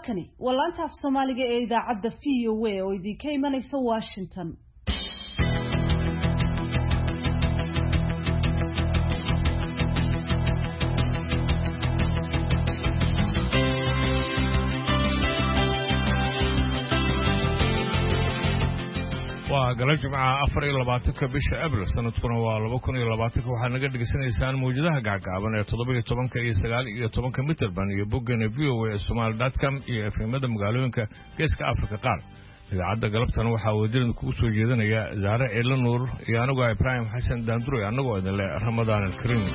halkani waa laanta af Soomaaliga ee idaacadda VOA oo idinka imanaysa Washington. waa galab jimcaha 24 bisha Abriil sanadkuna waa 2020 waxaad naga dhageysanaysaan mawjadaha gacgaaban ee 17 iyo 9 iyo 10 mitirban iyo boggeena voa.somali.com iyo efemada magaalooyinka geeska Afrika qaar. idaacadda galabtan waxaa wadirin kugu soo jeedinaya Zahra Eela Nuur iyo anigu Ibrahim Xasan Daanduro anagoo idin leh Ramadaan al-Kariim.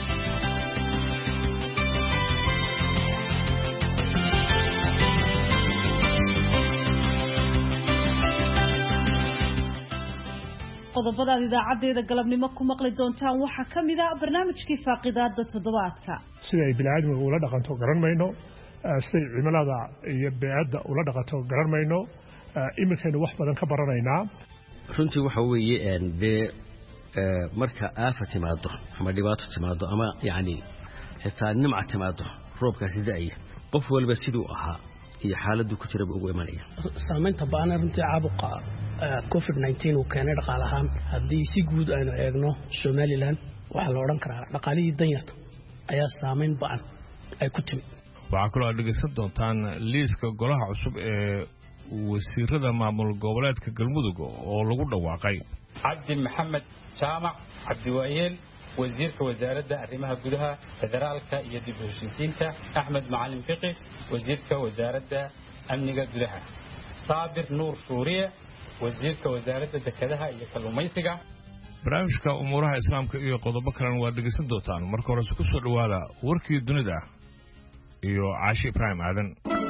qodobada idaacadeeda galabnimo ku maqli doontaan waxa kamid ah barnaamijkii faaqidaada toddobaadka sida ay bini'aadamku ula dhaqanto garan mayno sida cimilada iyo beecada ula dhaqanto garan mayno iminkaynu wax badan ka baranaynaa runtii waxa weeye marka aafa timaado ama dhibaato timaado ama yani xitaa nimca timaado roobkaasi da'aya qof walba siduu ahaa iyo xaaladdu ku jira ugu imanaya saamaynta baan runtii caabuqa COVID-19 uu keenay dhaqaalahaan haddii si guud aynu eegno Somaliland waxa la oran karaa dhaqaalihii danyarta ayaa saamayn baan ay ku timid waxa kale oo dhageysan doontaan liiska golaha cusub ee wasiirada maamul goboleedka Galmudug oo lagu dhawaaqay Cabdi Maxamed Jaamac Cabdi Waayeel wasiirka wasaaradda arrimaha gudaha federaalka iyo dib u heshiisiinta Axmed Macalin Fiqi wasiirka wasaaradda amniga gudaha Saabir Nuur Suuriye wasiirka wasaaradda dekedaha iyo kalluumaysiga. barnaamijka umuuraha islaamka iyo qodobo kale waa dhageysan doontaan marka hore ku soo dhawaada warkii dunida iyo Caashi Ibrahim Aadan.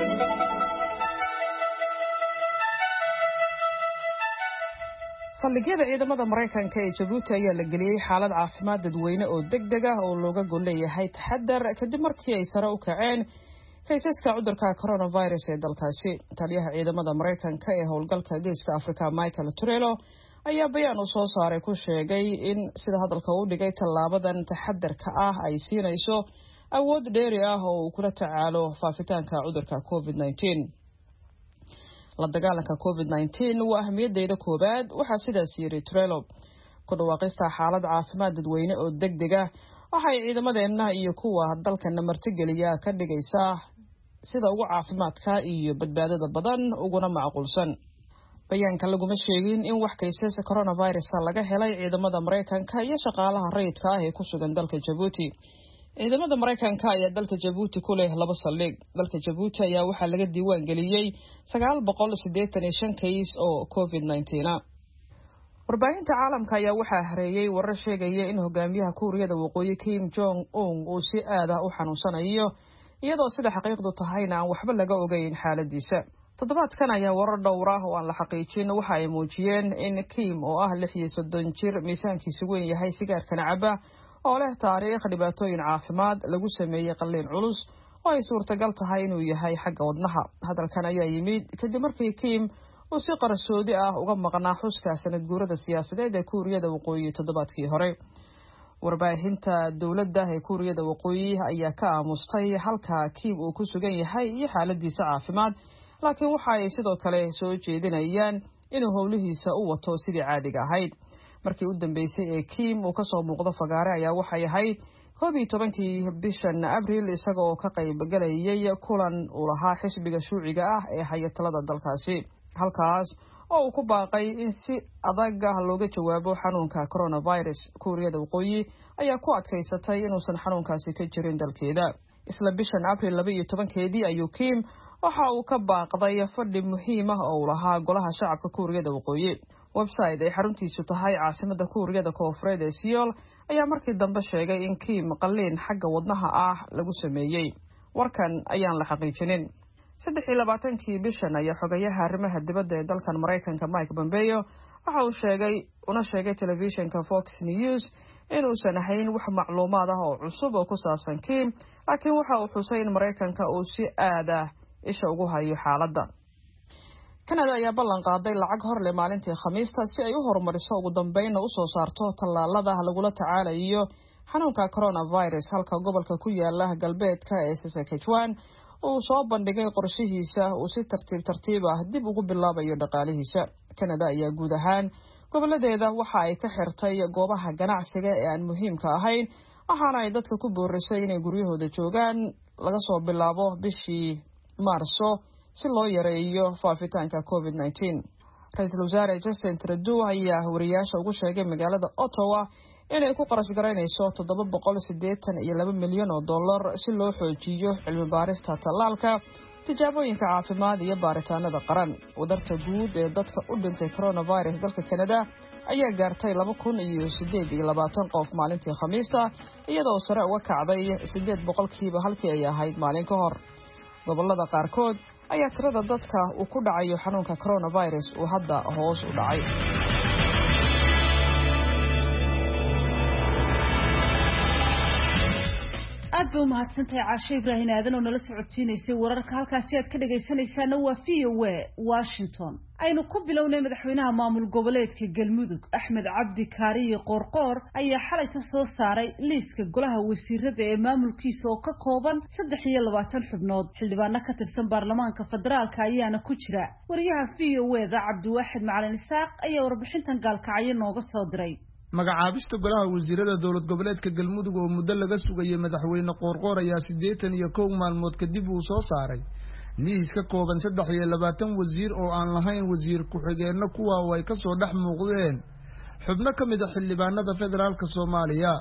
saldhigyada ciidamada Mareykanka ee Djibouti ayaa la geliyay xaalad caafimaad dadweyne oo degdeg ah oo looga gol leeyahay taxadar kadib markii ay sare u kaceen kaysaska cudurka coronavirus ee dalkaasi. taliyaha ciidamada Mareykanka ee howlgalka geeska Afrika Michael Turelo ayaa bayaan u soo saaray ku sheegay in sida hadalka uu dhigay tallaabadan taxadarka ah ay siinayso awood dheeri ah oo uu kula tacaalo faafitaanka cudurka COVID-19. la dagaalanka COVID-19 waa ahmiyaddeeda koobaad waxaa sidaas yiri Turelo. ku dhawaaqista xaalad caafimaad dadweyne oo degdeg ah waxay ciidamadeena iyo kuwa dalkana martigeliya ka dhigaysaa sida ugu caafimaadka iyo badbaadada badan uguna macquulsan. bayaanka laguma sheegin in wax kaysas coronavirus laga helay ciidamada Mareykanka iyo shaqaalaha rayidka ah ee ku sugan dalka Djibouti. ciidamada Mareykanka ayaa dalka Djibouti ku leh 2 saldhig. dalka Djibouti ayaa waxaa laga diiwaan geliyay 985 kays oo COVID-19 ah. warbaahinta caalamka ayaa waxaa hareeyay warar sheegaya in hogaamiyaha Kuuriyada Waqooyi Kim Jong Un uu si aad ah u xanuunsanayo iyadoo sida xaqiiqdu tahayna aan waxba laga ogeyn xaaladiisa. toddobaadkan ayaa warar dhowr ah oo aan la xaqiijin waxa ay muujiyeen in Kim oo ah 36 jir miisaankiisu weyn yahay sigaarkana caba oo leh taariikh dhibaatooyin caafimaad lagu sameeyay qalliin culus oo ay suurtagal tahay inuu yahay xagga wadnaha. hadalkan ayaa yimid kadib markii Kim uu si qarsoodi ah uga maqnaa xuska sanad guurada siyaasadeed ee Kuuriyada Waqooyi toddobaadkii hore. warbaahinta dawladda ee Kuuriyada Waqooyi ayaa ka aamustay halka Kim uu ku sugan yahay iyo xaaladiisa caafimaad, laakiin waxa ay sidoo kale soo jeedinayaan inuu howlihiisa u wato sidii caadiga ahayd. markii u dambeysay ee Kim uu ka soo muuqdo fagaare ayaa waxay ahayd 11 bishan Abriil isaga oo ka qayb galayay kulan uu lahaa xisbiga shuuciga ah ee hay'adda dalkaasi, halkaas oo uu ku baaqay in si adag looga jawaabo xanuunka coronavirus. Kuuriyada Waqooyi ayaa ku adkaysatay inuusan xanuunkaasi ka jirin dalkeeda. isla bishan Abriil 12 ayuu Kim waxa uu ka baaqday fadhi muhiim ah oo lahaa golaha shacabka Kuuriyada Waqooyi. website ay xaruntiisu tahay caasimada Kuuriyada Koonfureed ee Seoul ayaa markii dambe sheegay in Kim qalliin xagga wadnaha ah lagu sameeyay. warkan ayaan la xaqiijinin. 23 bishan ayaa xogayaha arrimaha dibadda ee dalkan Mareykanka Mike Pompeo waxa uu sheegay telefishinka Fox News inuusan ahayn wax macluumaad ah oo cusub oo ku saabsan Kim, laakiin waxa uu xusay in Mareykanka uu si aad ah isha ugu hayo xaaladda. Canada ayaa ballan qaaday lacag hor leh maalintii Khamiista si ay u horumariso ugu dambeyn u soo saarto tallaalada lagula tacaalayo xanuunka coronavirus halka gobolka ku yaala galbeedka ee Saskatchewan uu soo bandhigay qorshihiisa uu si tartiib tartiib ah dib ugu bilaabayo dhaqaalihiisa. Canada ayaa guud ahaan goboladeeda waxa ay ka xirtay goobaha ganacsiga ee aan muhiimka ahayn, waxaana ay dadka ku boorisay inay guryahooda joogaan laga soo bilaabo bishii Maarso si loo yareeyo faafitaanka COVID-19. Ra'iisul Wasaare Justin Trudeau ayaa wariyaasha ugu sheegay magaalada Ottawa inay ku qarash garaynayso $782 milyan si loo xoojiyo cilmi baarista tallaalka, tijaabooyinka caafimaad iyo baaritaanada qaran. Wadarta guud ee dadka u dhintay coronavirus dalka Canada ayaa gaartay 2,820 qof maalintii Khamiista, iyadoo sare uga kacday 8% halkii ay ahayd maalin ka hor. Gobolada qaarkood ayaa tirada dadka uu ku dhacayo xanuunka coronavirus uu hadda hoos u dhacay. aad bay u mahadsantahay Caashe Ibraahin aadan oo nala socodsiinaysay wararka halkaasi aad ka dhagaysanaysaana waa VOA Washington. aynu ku bilownay madaxweynaha maamul goboleedka Galmudug Axmed Cabdi Kaariye Qoorqoor ayaa xalay soo saaray liiska golaha wasiirada ee maamulkiisa oo ka kooban 23 xubnood. xildhibaano ka tirsan baarlamaanka federaalka ayaana ku jira. wariyaha VOA-da Cabdiwaaxid Macalin Isaaq ayaa warbixintan gaalkacyo nooga soo diray. magacaabista golaha wasiirada dowlad goboleedka Galmudug oo muddo laga sugayay madaxweyne Qoorqoor ayaa 81 maalmood kadib uu soo saaray liis ka kooban 23 wasiir oo aan lahayn wasiir ku-xigeenno kuwa oo ay ka soo dhex muuqdeen xubno ka mid ah xildhibaanada federaalka Soomaaliya.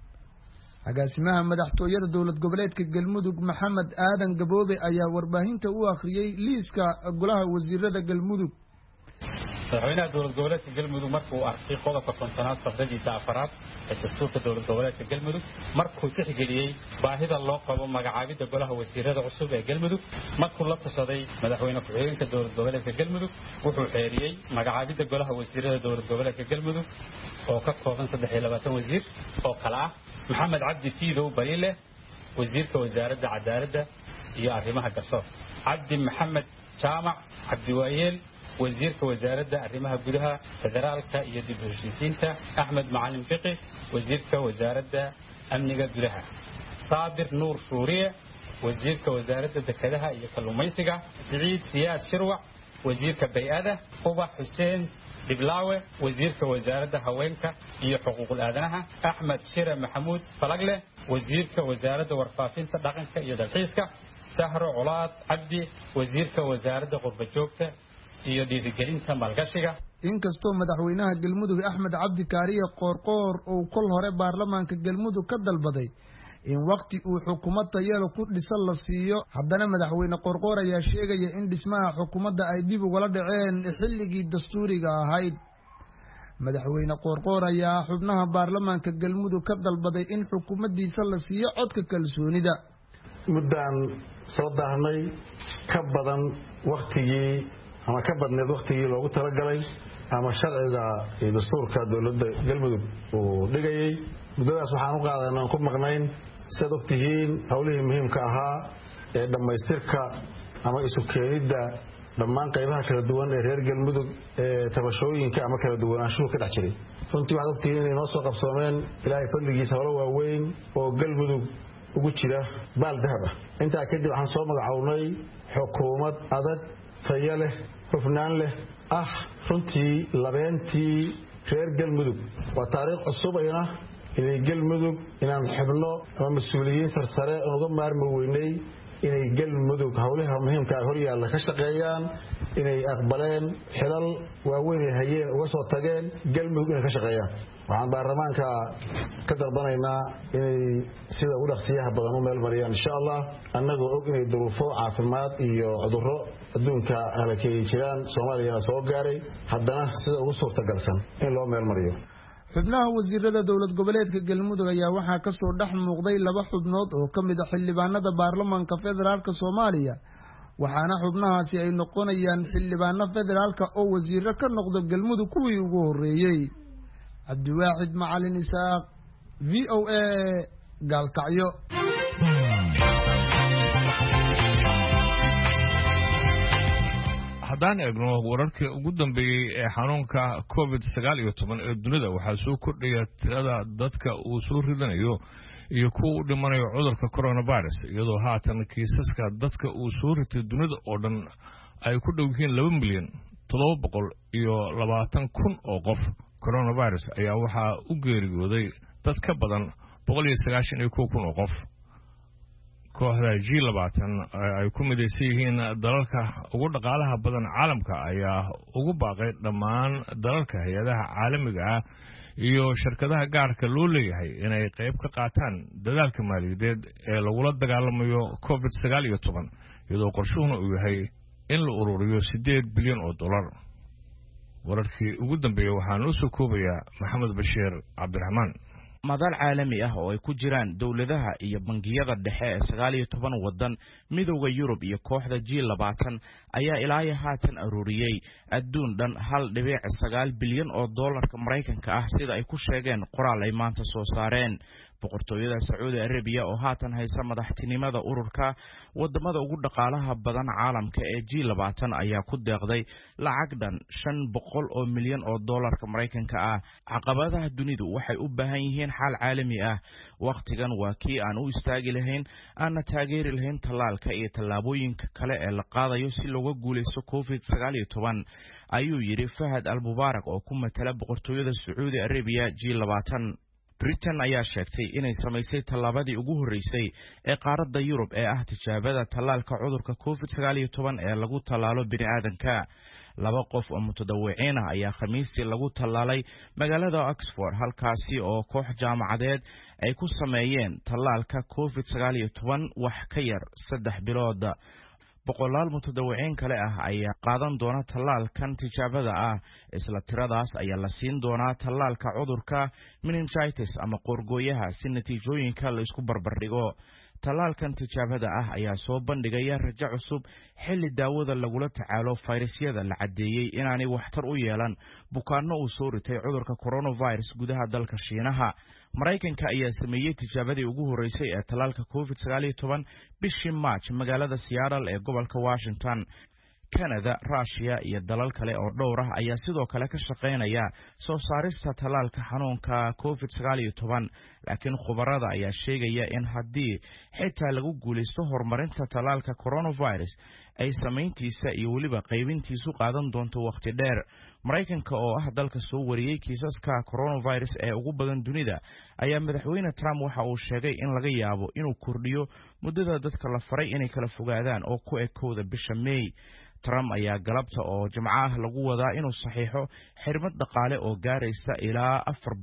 agaasimaha madaxtooyada dowlad goboleedka Galmudug Maxamed Aadan Gaboobe ayaa warbaahinta u akhriyay liiska golaha wasiirada Galmudug. madaxweynaha dowlad goboleedka Galmudug markuu arkay qodobka 50aad fadhiisa afaraad ee dastuurka dowlad goboleedka Galmudug markuu tixgeliyay baahida loo qabo magacaabida golaha wasiirada cusub ee Galmudug markuu la tashaday madaxweyne ku-xigeenka dowlad goboleedka Galmudug wuxuu xeeriyay magacaabida golaha wasiirada dowlad goboleedka Galmudug oo ka kooban 23 wasiir oo kala ah Maxamed Cabdi Fiidow Bariile wasiirka wasaaradda cadaaladda iyo arrimaha garsoorka, Cabdi Maxamed Jaamac Cabdiwaayeel wasiirka wasaaradda arrimaha gudaha federaalka iyo dib u heshiisiinta, Axmed Macalin Fiqi wasiirka wasaaradda amniga gudaha, Saabir Nuur Suuriye wasiirka wasaaradda dekedaha iyo kalluumaysiga, Siciid Siyaad Shirwac wasiirka bay'ada, Ubax Xuseen Diblaawe wasiirka wasaaradda haweenka iyo xuquuqul aadanaha, Axmed Shire Maxamuud Falagle wasiirka wasaaradda warfaafinta dhaqanka iyo dalxiiska, Sahro Colaad Cabdi wasiirka wasaaradda qurba joogta iyo dhiirigelinta maalgashiga. inkastoo madaxweynaha Galmudug Axmed Cabdi Kaariye Qoorqoor uu kol hore baarlamaanka Galmudug ka dalbaday in waqti uu xukuumadda yelo ku dhisan la siiyo, haddana madaxweyne Qoorqoor ayaa sheegaya in dhismaha xukuumadda ay dib uga dhaceen xilligii dastuuriga ahayd. madaxweyne Qoorqoor ayaa xubnaha baarlamaanka Galmudug ka dalbaday in xukuumaddiisa la siiyo codka kalsoonida. muddaan soo daahnay ka badan waqtigii ama ka badneed waqtigii loogu talagalay ama sharciga iyo dastuurka dowladda Galmudug uu dhigayay. muddadaas waxaan u qaadanaa ku maqnayn sidaad ogtihiin howlihii muhiimka ahaa ee dhammaystirka ama isu keenidda dhammaan qaybaha kala duwan ee reer Galmudug ee tabashooyinka ama kala duwanaanshuhu ka dhex jiray. runtii waxaad ogtihiin inay noo soo qabsoomeen ilaahay fadligiisa howlo waaweyn oo Galmudug ugu jira baal dahab ah. intaa kadib waxaan soo magacawnay xukuumad adag tayo leh hufnaan leh runtii labeentii reer Galmudug. waa taariikh cusub ayna inay Galmudug inaan xubno ama mas'uuliyiin sarsare uga maarmi weynay inay Galmudug howlaha muhiimka ah hor yaalla ka shaqeeyaan, inay aqbaleen xilal waaweyn ay hayeen uga soo tageen Galmudug inay ka shaqeeyaan. waxaan baarlamaanka ka dalbanaynaa inay sida ugu dhaqsiyaha badan u meel mariyaan insha Allah, annagoo og inay duruufo caafimaad iyo cudurro adduunka halkeey jiraan Soomaaliya soo gaaray, haddana sida ugu suurtagalsan in loo meel mariyo. xubnaha wasiirada dowlad goboleedka Galmudug ayaa waxaa ka soo dhex muuqday 2 xubnood oo ka mid ah xildhibaanada baarlamaanka federaalka Soomaaliya, waxaana xubnahaasi ay noqonayaan xildhibaano federaalka oo wasiiro ka noqdo Galmudug kuwii ugu horeeyay. Cabdiwaaxid Macalin Isaaq, VOA Gaalkacyo. haddaan eegno wararkii ugu dambeeyey ee xanuunka COVID-19 ee dunida waxaa soo kordhaya tirada dadka uu soo ridanayo iyo kuwa u dhimanayo cudurka coronavirus iyadoo haatan kiisaska dadka uu soo ritay dunida oo dhan ay ku dhow yihiin 2,720,000 oo qof. coronavirus ayaa waxaa u geeriyooday dad ka badan 191,000 oo qof. kooxda G20 ay ku midaysan yihiin dalalka ugu dhaqaalaha badan caalamka ayaa ugu baaqay dhammaan dalalka hay'adaha caalamiga ah iyo shirkadaha gaarka loo leeyahay inay qayb ka qaataan dadaalka maaliyadeed ee lagula dagaalamayo COVID-19 iyadoo qorshuhuna uu yahay in la ururiyo $8 bilyan. wararkii ugu dambeeyay waxaa noo soo koobaya Maxamed Bashiir Cabdiraxmaan. madal caalami ah oo ay ku jiraan dawladaha iyo bangiyada dhexe ee 19 wadan midowga Yurub iyo kooxda G20 ayaa ilaa haatan ururiyay adduun dhan $1.9 bilyan oo dollarka Mareykanka ah sida ay ku sheegeen qoraal ay maanta soo saareen. boqortooyada Sacuudi Arabiya oo haatan haysa madaxtinimada ururka wadamada ugu dhaqaalaha badan caalamka ee G20 ayaa ku deeqday lacag dhan $500 milyan oo dollarka Mareykanka ah. caqabadaha dunidu waxay u baahan yihiin xal caalami ah. waqtigan waa kii aan u istaagi lahayn aan taageeri lahayn talaalka iyo tallaabooyinka kale ee la qaadayo si looga guuleysto COVID-19 ayuu yiri Fahad Al-Mubarak oo ku matala boqortooyada Sacuudi Arabiya G20. Britain ayaa sheegtay inay samaysay tallaabadii ugu horeysay ee qaaradda Yurub ee ah tijaabada tallaalka cudurka COVID-19 ee lagu tallaalo bini'aadanka. 2 qof oo mutadawiciin ah ayaa Khamiistii lagu tallaalay magaalada Oxford halkaasi oo koox jaamacadeed ay ku sameeyeen tallaalka COVID-19 wax ka yar 3 bilood. boqolaal mutadawiciin kale ah ayaa qaadan doona tallaalkan tijaabada ah. isla tiradaas ayaa la siin doonaa tallaalka cudurka meningitis ama qoorgooyaha si natiijooyinka la isku barbardhigo. tallaalkan tijaabada ah ayaa soo bandhigaya rajo cusub xilli daawada lagula tacaalo fayrasyada la cadeeyay inaanay waxtar u yeelan bukaanno uu soo ritay cudurka coronavirus gudaha dalka Shiinaha. Mareykanka ayaa sameeyay tijaabadii ugu horeysay ee tallaalka COVID-19 bishii March magaalada Seattle ee gobolka Washington. Canada, Russia iyo dalal kale oo dhowr ah ayaa sidoo kale ka shaqeynaya soo saarista tallaalka xanuunka COVID-19 laakiin khubarada ayaa sheegaya in haddii xitaa lagu guuleysto horumarinta tallaalka coronavirus ay sameyntiisa iyo waliba qaybintiisu qaadan doonto waqti dheer. Mareykanka oo ah dalka soo wariyay kiisaska coronavirus ee ugu badan dunida ayaa madaxweyne Trump waxa uu sheegay in laga yaabo inuu kordhiyo muddada dadka la faray inay kala fogaadaan oo ku ekowda bisha May. Trump ayaa galabta oo Jimcaha lagu wadaa inuu saxiixo xirmad dhaqaale oo gaaraysa ilaa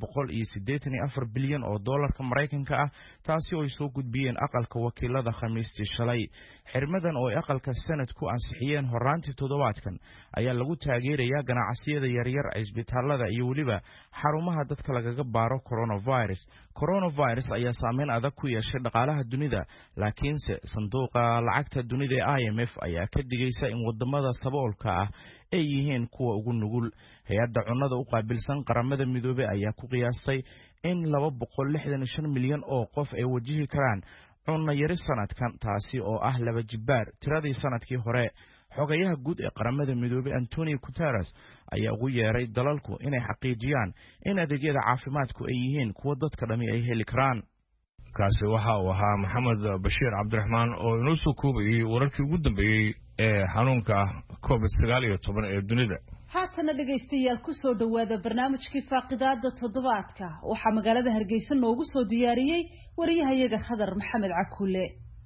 $484 bilyan oo dollarka Mareykanka ah taasi oo ay soo gudbiyeen aqalka wakiilada Khamiistii shalay. xirmadan oo aqalka sanadku ansixiyeen horaantii toddobaadkan ayaa lagu taageerayaa ganacsiyada yaryar isbitaalada iyo waliba xarumaha dadka lagaga baaro coronavirus ayaa saameyn adag ku yeeshay dhaqaalaha dunida laakiinse sanduuqa lacagta dunida ee IMF ayaa ka digaysa in wadamada saboolka ah ay yihiin kuwa ugu nugul. hay'adda cunnada u qaabilsan qaramada midoobay ayaa ku qiyaastay in 265 milyan oo qof ay wajihi karaan cunno yari sanadkan taasi oo ah 2 jibaar tiradii sanadkii hore. xogayaha guud ee qaramada midoobay Antonio Guterres ayaa ugu yeeray dalalku inay xaqiijiyaan in adeegyada caafimaadku ay yihiin kuwa dadka dhami ay heli karaan. kaasi waxa uu ahaa Maxamed Bashiir Cabdiraxmaan oo inoo soo koobayay wararkii ugu dambeeyay ee xanuunka COVID-19 ee dunida. haatana dhagaystayaal ku soo dhawaada barnaamijkii faaqidaada toddobaadka waxaa magaalada Hargeysa noogu soo diyaariyay wariyahayaga Khadar Maxamed Cakuule.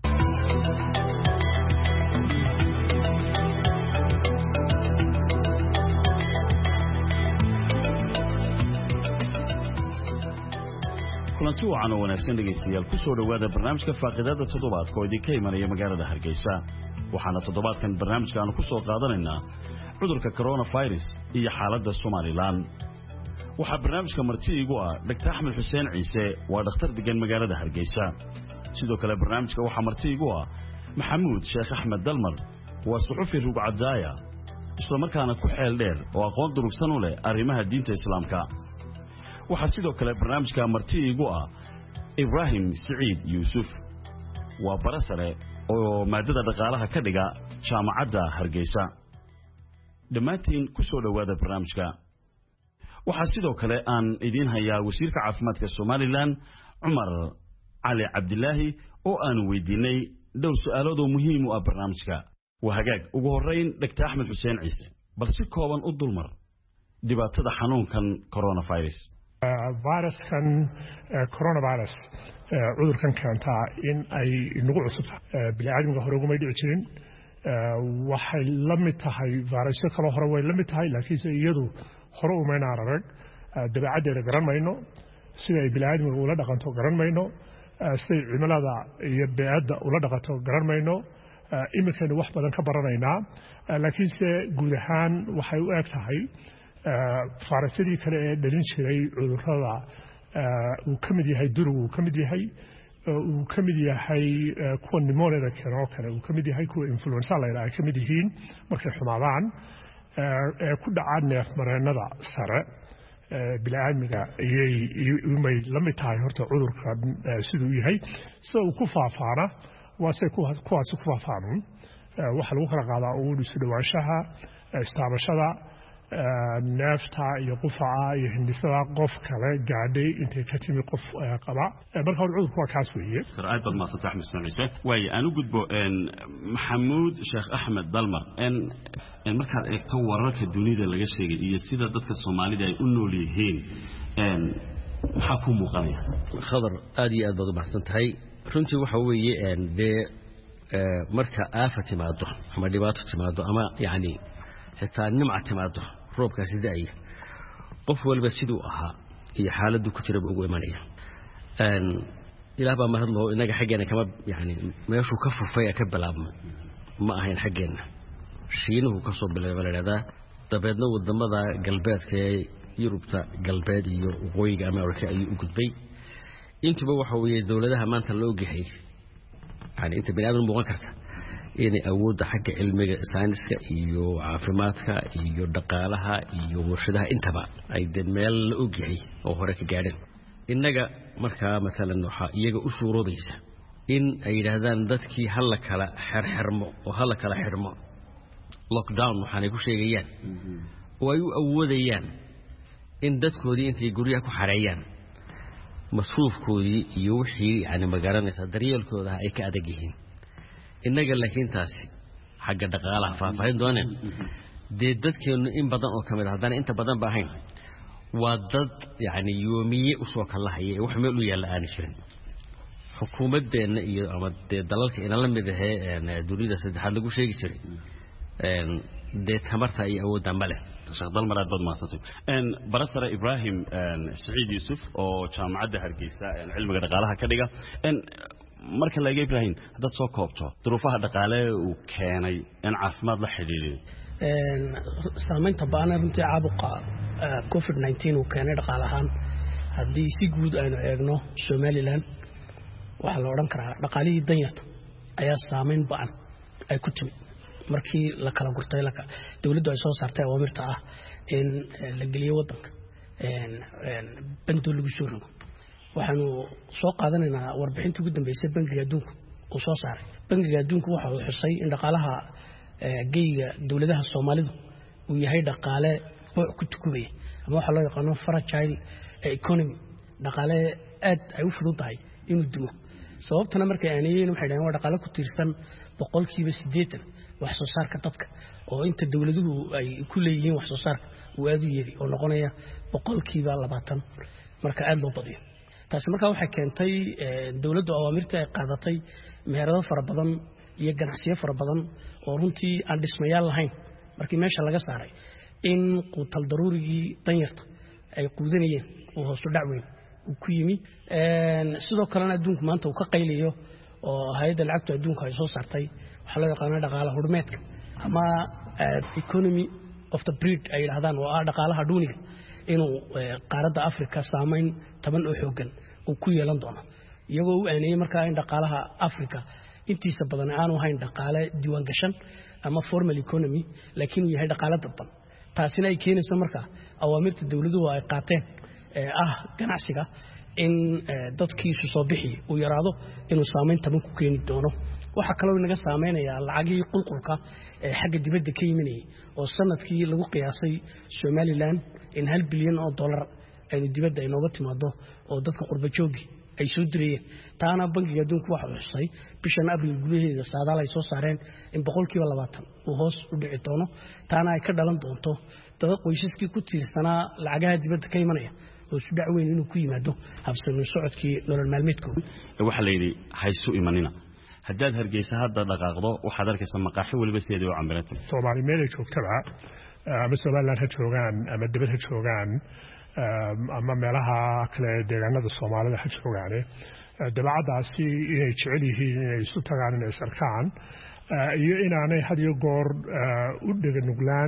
kulanti wacan oo wanaagsan dhegaystayaal ku soo dhawaada barnaamijka faaqidaada toddobaadka oo idinka imanaya magaalada Hargeysa. waxaana toddobaadkan barnaamijka aanu ku soo qaadanaynaa cudurka coronavirus iyo xaaladda Somaliland. waxaa barnaamijka marti igu ah Dr. Axmed Xuseen Ciise waa dhakhtar degan magaalada Hargeysa. sidoo kale barnaamijka waxaa marti igu ah Maxamuud Sheekh Axmed Dalmar waa suxufi rugcadaaya isla markaana ku xeel dheer oo aqoon durugsan u leh arrimaha diinta Islaamka. waxaa sidoo kale barnaamijka marti igu ah Ibrahim Saciid Yuusuf waa barasare oo maadada dhaqaalaha ka dhiga jaamacadda Hargeysa. dhammaantiin ku soo dhawaada barnaamijka. waxaa sidoo kale aan idin hayaa wasiirka caafimaadka Somaliland Cumar cali cabdilaahi oo aan weydiinay dhowr su'aalood oo muhiim u ah barnaamijka وهجاج وجهرين دكتور أحمد حسين عيسى بس في كوبان الظلمر دبعت هذا حنون كان كورونا فيروس فيروس كان كورونا فيروس عذر كان تاع إن أي نوع صف بالعادة مجهروا ما يدعون وحي لم تهاي فيروس كلا هروا لم تهاي لكن يدو هروا ما نعرف دبعت هذا جران ما إنه سيد بالعادة ولا دقنتو جران ما إنه سيد عملاء يبعد ولا دقنتو جران ما إنه iminkeenu wax badan ka baranaynaa laakiinse guud ahaan waxay u eg tahay fayrasyadii kale ee dhalin jiray cudurrada uu ka mid yahay durugu uu ka mid yahay uu ka mid yahay kuwa pneumonia keeno oo kale uu ka mid yahay kuwa influenza la yidhaha ay ka mid yihiin markay xumaadaan ee ku dhacaan neefmareennada sare bini'aadmiga may la mid tahay horta cudurkan siduu yahay sida uu ku faafaana واسه كواس كفافانون وحلو كلا قادا أول سدواشها استعمشها نفتا يقفعا يهندسها قف كلا قاعدي انت كتيم قف قبع بركة العود كوا كاسوية. رأيت بالما ستح مسلميسه ويا أنا قد بو إن محمود شيخ أحمد ظلمر إن مركز إكتو وراك الدنيا ده اللي جشيء يصير ضدك الصومالي ده إنه ليهين إن محكوم مقنع. خضر أدي أدب محسن هاي runtii waxa weeye dee marka aafa timaado ama dhibaato timaado ama yaani xitaa nimca timaado roobkaasi daaya qof walba siduu ahaa iyo xaaladdu ku jira ugu imanaya ilaaba ma hadlo inaga xageena kama yaani meeshu ka fufay ka bilaabma ma ahayn xageena shiinuhu ka soo bilaabay dabeedna wadamada galbeedka ee Yurubta galbeed iyo waqooyiga Amerika ay u gudbay inta waxa weeye dawladaha maanta loo gahay yani inta bini'aadam muuqan karta inay awoodda xagga cilmiga sayniska iyo caafimaadka iyo dhaqaalaha iyo warshadaha intaba ay meel loo gahay oo hore ka gaadheen innaga marka mesela waxa iyaga u suuroodaysa in ay yiraahdaan dadkii hal kala xirxirmo oo hal kala xirmo lockdown waxaan ku sheegayaan oo ay u awoodayaan in dadkoodii intay guriga ku xareeyaan masruufkoodii iyo wixii yani magaranaysa daryeelkooda ay ka adag yihiin innaga laakiin taasi xagga dhaqaalaha faafayn dooneen dadkeenu in badan oo kamid hadana inta badan baahayn waa dad yani yoomiye u soo kala hayay wax meel u yaala aan jirin xukuumadeena iyo ama dalalka in la mid ah dunida saddexaad lagu sheegi jiray tamarta ay awoodaan male شغال مرات بعد ما صرت إن برسر إبراهيم سعيد يوسف أو جامعة هرقيسة علم الدقالها كديجا إن مركز لاقي إبراهيم هذا صو كوبته ظروفها دقالة وكان إن عفمات لحديدي سامين طبعا رنتي عابق كوفيد 19 وكان دقالها هذه سيجود أنا أغنو شمالي لان وحلا ورن كرا دقالي الدنيا أيا سامين بعن أي كتمي markii la kala gurtay dawladdu ay soo saartay awaamirta ah in la geliyo wadanka bandu lagu soo rogo waxaanu soo qaadanaynaa warbixintii ugu dambeysay bangiga adduunka oo soo saaray bangiga adduunka waxa uu xusay in dhaqaalaha geeyga dawladaha Soomaalidu uu yahay dhaqaale ku tukubay ama waxa loo yaqaan fragile economy dhaqaale aad ay u fududahay inuu dimo sababtana markay aanayeen waxay dhahaan waa dhaqaale ku tiirsan 80% wax soo saarka dadka oo inta dawladuhu ay ku leeyihiin wax soo saarka uu aad u yiri oo noqonaya 20% marka aad loo badiyo taasi marka waxay keentay dawladdu awaamirta ay qaadatay meherado fara badan iyo ganacsiyo fara badan oo runtii aan dhismayaal lahayn markii meesha laga saaray in quutal daruurigii danyarta ay quudanayeen oo hoos u dhac weyn uu ku yimi sidoo kalena adduunka maanta uu ka qayliyo oo hay'adda lacagta adduunka ay soo saartay waxa loo yaqaan dhaqaalaha hurmeedka ama economy of the breed ay yiraahdaan oo dhaqaalaha duuniga inuu qaaradda Afrika saameyn taban oo xoogan uu ku yeelan doono iyagoo u aanayay markaa in dhaqaalaha Afrika intiisa badan aanu hayn dhaqaale diiwaan gashan ama formal economy laakiin uu yahay dhaqaale dadban taasina ay keenayso markaa awaamirta dawladuhu ay qaateen ganacsiga in dadkiisu soo bixi uu yaraado inuu saameyn taban ku keeni doono waxa kale oo inaga saameynaya lacagii qulqulka xagga dibadda ka yiminay oo sanadkii lagu qiyaasay Somaliland in $1 bilyan aynu dibadda inooga timaado oo dadka qurba joogi ay soo dirayeen taana bangiga adduunku waxa uu xusay bishan abriil gudaheeda saadaal ay soo saareen in 20% uu hoos u dhici doono taana ay ka dhalan doonto dad qoysaskii ku tiirsanaa lacagaha dibadda ka imanaya oo si dacweyn inuu ku yimaado habsami socodkii nolol maalmeedkooda waxa la yiri hayso imanina haddaad Hargeysa hadda dhaqaaqdo waxaad arkaysaa maqaaxi waliba sideedii u cambiratay Soomaali meel ay joogtaba ama Soomaaliland ha joogaan ama dibadda ha joogaan ama meelaha kale deegaanada Soomaalida ha joogaan dabacadaasi inay jecel yihiin inay isu tagaan inay sarkaan iyo inaanay had iyo goor u dhaganuglaan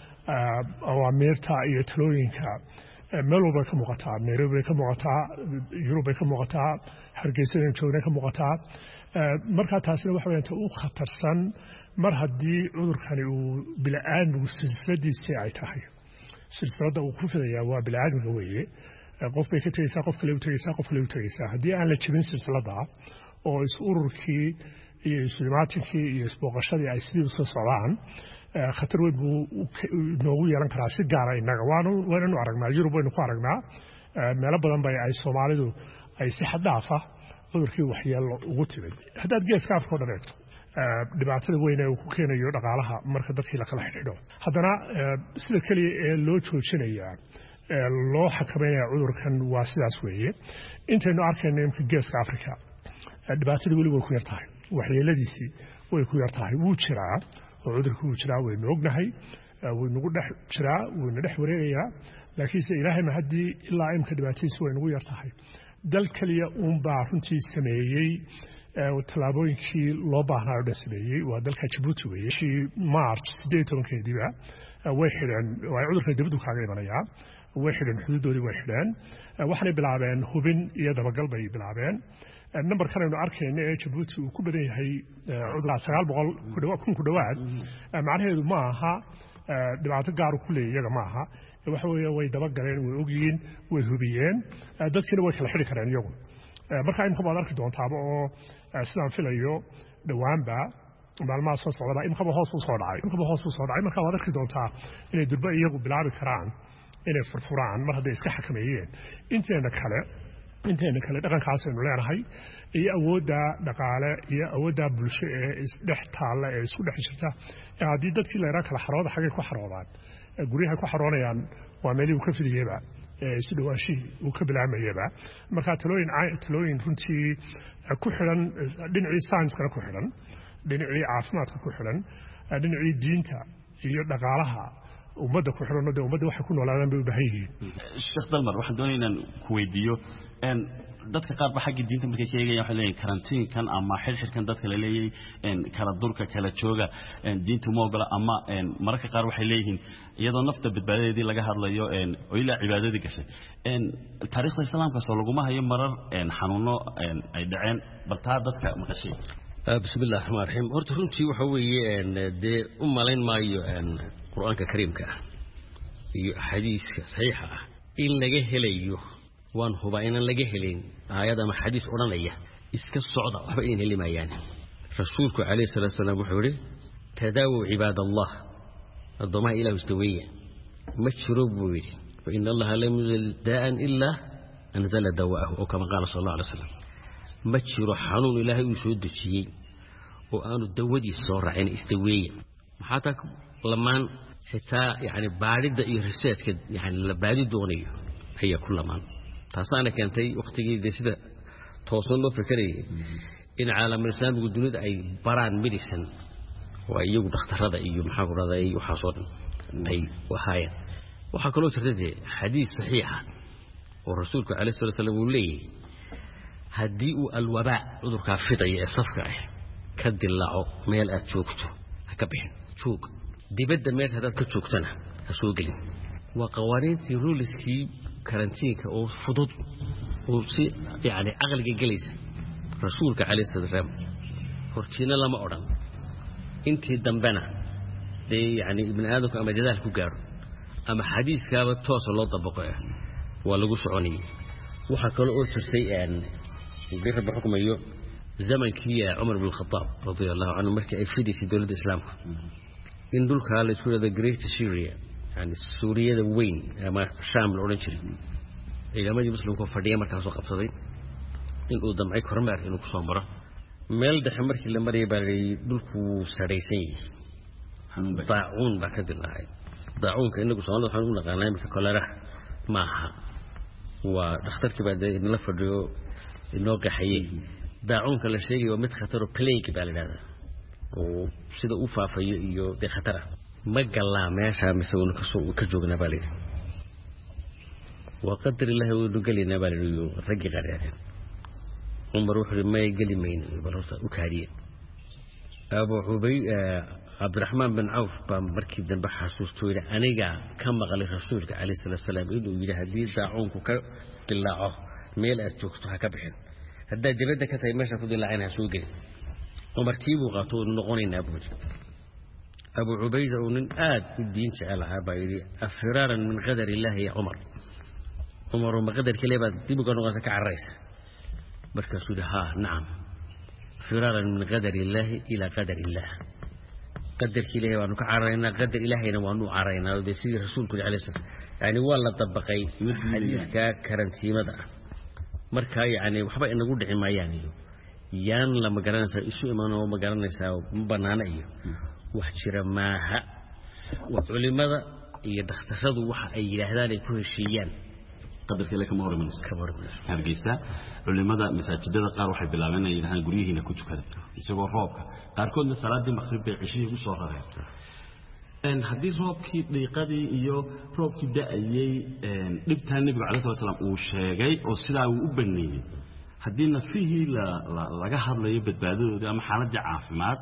awaamirta iyo talooyinka meel walba ka muuqataa Nairobi ka muuqataa Yurub ka muuqataa Hargeysa joogna ka muuqataa marka taasina waxa weeyaan uu khatarsan mar haddii cudurkani uu bilaaadmigu silsiladiisii ay tahay silsilada uu ku fidayaa waa bilaaadmiga weeye qof bay ka tegaysaa qof kale u tegaysaa qof kale u tegaysaa haddii aan la jebin silsilada oo is ururkii iyo islimaatinkii iyo isbooqashadii ay sidii usoo socdaan khatar weyn buu noogu yeelan karaa si gaara innaga waananu aragnaa Yurub waynu ku aragnaa meelo badan bay ay Soomaalidu ay si xad dhaaf ah cudurkii waxyeello ugu timid haddaad geeska Afrika oo dhan eegto dhibaatada weyn ee uu ku keenayo dhaqaalaha marka dadkii la kala xidhiidho haddana sida kaliya ee loo joojinayaa loo xakameynaya cudurkan waa sidaas weeye intaynu arkayno imka geeska Afrika dhibaatada weli way ku yar tahay waxyeeladiisii way ku yar tahay wuu jiraa oo cudurku wuu jiraa waynu ognahay wuu nagu dhex jiraa wuu na dhex wareegayaa laakiinse ilaahayna haddii ilaa imka dhibaatadiisi way nagu yar tahay dal kaliya uun baa runtii sameeyey tallaabooyinkii loo baahnaa oo dhan sameeyey waa dalka Djibouti weeye shii March 18-keediiba way xidheen waa cudurka dibadda kaaga imanaya way xidheen xuduudoodii way xidheen waxay bilaabeen hubin iyo dabagal bay bilaabeen numberkan aynu arkayno ee Djibouti uu ku badan yahay cudurka 900 ku dhawaad macnaheedu ma aha dhibaato gaar ku leeyahay iyaga ma aha waxa weeye way dabagaleen way ogyiin way hubiyeen dadkina way kala xidhi kareen iyagu marka imka baad arki doontaaba oo sidaan filayo dhawaanba maalmaha soo socda imka hoos u soo dhacay marka waad arki doontaa inay durba iyagu bilaabi karaan inay furfuraan mar hadday iska xakameeyeen inteena kale dhaqankaas aynu leenahay iyo awoodda dhaqaale iyo awoodda bulsho ee isdhex taalla ee isku dhex jirta haddii dadkii la yidhaha kala xarooda xaggay ku xaroodaan guryaha ku xaroonayaan waa meelihii uu ka fidiyeyba si dhawaashihii uu ka bilaamayaba marka talooyin runtii ku xidhan dhinacii science-kana ku xidhan dhinacii caafimaadka ku xidhan dhinacii diinta iyo dhaqaalaha ummadda ku xidhan oo ummadda waxay ku noolaadaan bay u baahan yihiin Sheekh Dalmar waxaan doonayaa inaan ku weydiiyo dadka qaar ba xagga diinta markay sheegayaan waxay leeyihiin karantiinkan ama xilxirkan dadka la leeyahay kala durka kala jooga diintu ma ogola ama mararka qaar waxay leeyihiin iyadoo nafta badbaadadeedii laga hadlayo oo ilaa cibaadadii gashay taariikhda islaamka soo laguma hayo marar xanuuno ay dhaceen bal taa dadka maqashay bismillaah rahmaan rahiim horta runtii waxa weeye dee u malayn maayo quraanka kariimka ah iyo xadiiska saxiixa ah in laga helayo waan huba inaan laga helin aayad ama xadiis oranaya iska socda waxba in helimayaan rasuulku kaleey sallallahu alayhi wasallam wuxuu yiri tadaawu ibadallah adama ilaahu istawiya mashrubu fa inna allaha lam yuzil da'an illa anzala dawaahu oo kama qaala sallallahu alayhi wasallam mashru xanuun ilaahay uu soo dejiyay oo aanu dawadiisa soo raacin istawiya maxaa taa lamaan xitaa yani baarida iyo researchka yani la baadi doonayo ayaa ku lamaan taasana keentay waqtigii sida toosan loo fikiray in caalamka islaamiga dunida ay baraan medicine oo iyagu dhakhtarada iyo maxaa ku raday waxa soo dhan ay waxaayeen waxa kaloo jirtay xadiis saxiix ah oo rasuulku kaleey sallallahu alayhi wasallam uu leeyahay hadii uu alwaba cudurka fidaya ee safka ah ka dilaaco meel aad joogto ha ka bixin joog dibadda meel hadaad ka joogtana ha soo gelin waa qawaaniintii ruliskii karantiinka oo fudud oo si yani aqliga galaysa rasuulka kaleey sallallahu alayhi wasallam hortiina lama oran intii dambena yani ibn aadamku ama dadaal ku gaaro ama xadiiskaaba toos loo dabaqo waa lagu soconayay waxa kale oo jirtay birba xukumayo zamankii Umar ibn Khattab radiyallahu anhu markii ay fidisay dawladda islaamka in dulka la isku yiraahdo Great Syria yani Suuriyada weyn ama Sham la oran jiray ciidamadii muslimku fadhiya markaas oo qabsaday inuu damcay kormeer inuu ku soo maro meel dhexe markii la marayay baa dhulku sareysan yahay daacuun baa ka dilaacay daacuunka inagu Soomaalidu waxaan u naqaanaa imika kolera maaha waa dhakhtarkii baa la fadhiyo inoo qaxayay daacuunka la sheegay waa mid khatar oo plague baa la yiraahdaa oo sida uu faafayo iyo de khatar ma galaa meesha mise uu ka joognaa baa la yiraahdaa وقدر الله ودقلنا بالريو رجع قرية عمر وحري ما يقلي مين بالرصا وكارية أبو عبد الرحمن بن عوف بمركب ذنب حسوس طويلة أنا جا كم قال رسولك عليه الصلاة والسلام إنه إلى هذه داعونك كلاعه ميل أتوقع كبحن هذا جبدة كتاي ماشى تقول لعينها سوقي ومرتيبه غطور نقوني نابود أبو عبيدة ونن الدين شعلها بايري أفرارا من قدر الله يا عمر عمر ما قدر كليبا تبقى نغاسك على الرئيس بركة سودها نعم فرارا من قدر الله إلى قدر الله قدر كليبا وانو كعرينا قدر إلهينا وانو عرينا ودي سيدي رسولك عليه السلام يعني والله طبقي حديثك كرنتي مدى مركا يعني وحبا إن نقول دعي ما يعني يان لما قرنا إسو إمانو وما قرنا يساو مبنانا إيو وحجر ماها وعلي ماذا يدختصدوا وحا أي لهذا كل الشيئان قدر كله كم هو من هرجيستا علماء مساجد قار واحد بلامنا ينهى قريه هنا كتشو كذا يسوي الراب قار كل الصلاة دي مخرب بعشرين وصورة إن حديث راب كي لقدي إياه راب كي بدأ يي نبتها النبي عليه الصلاة والسلام وشجعي وصلا وبني حدينا فيه لا جهر لا يبت بعده ده أما حالة عافمات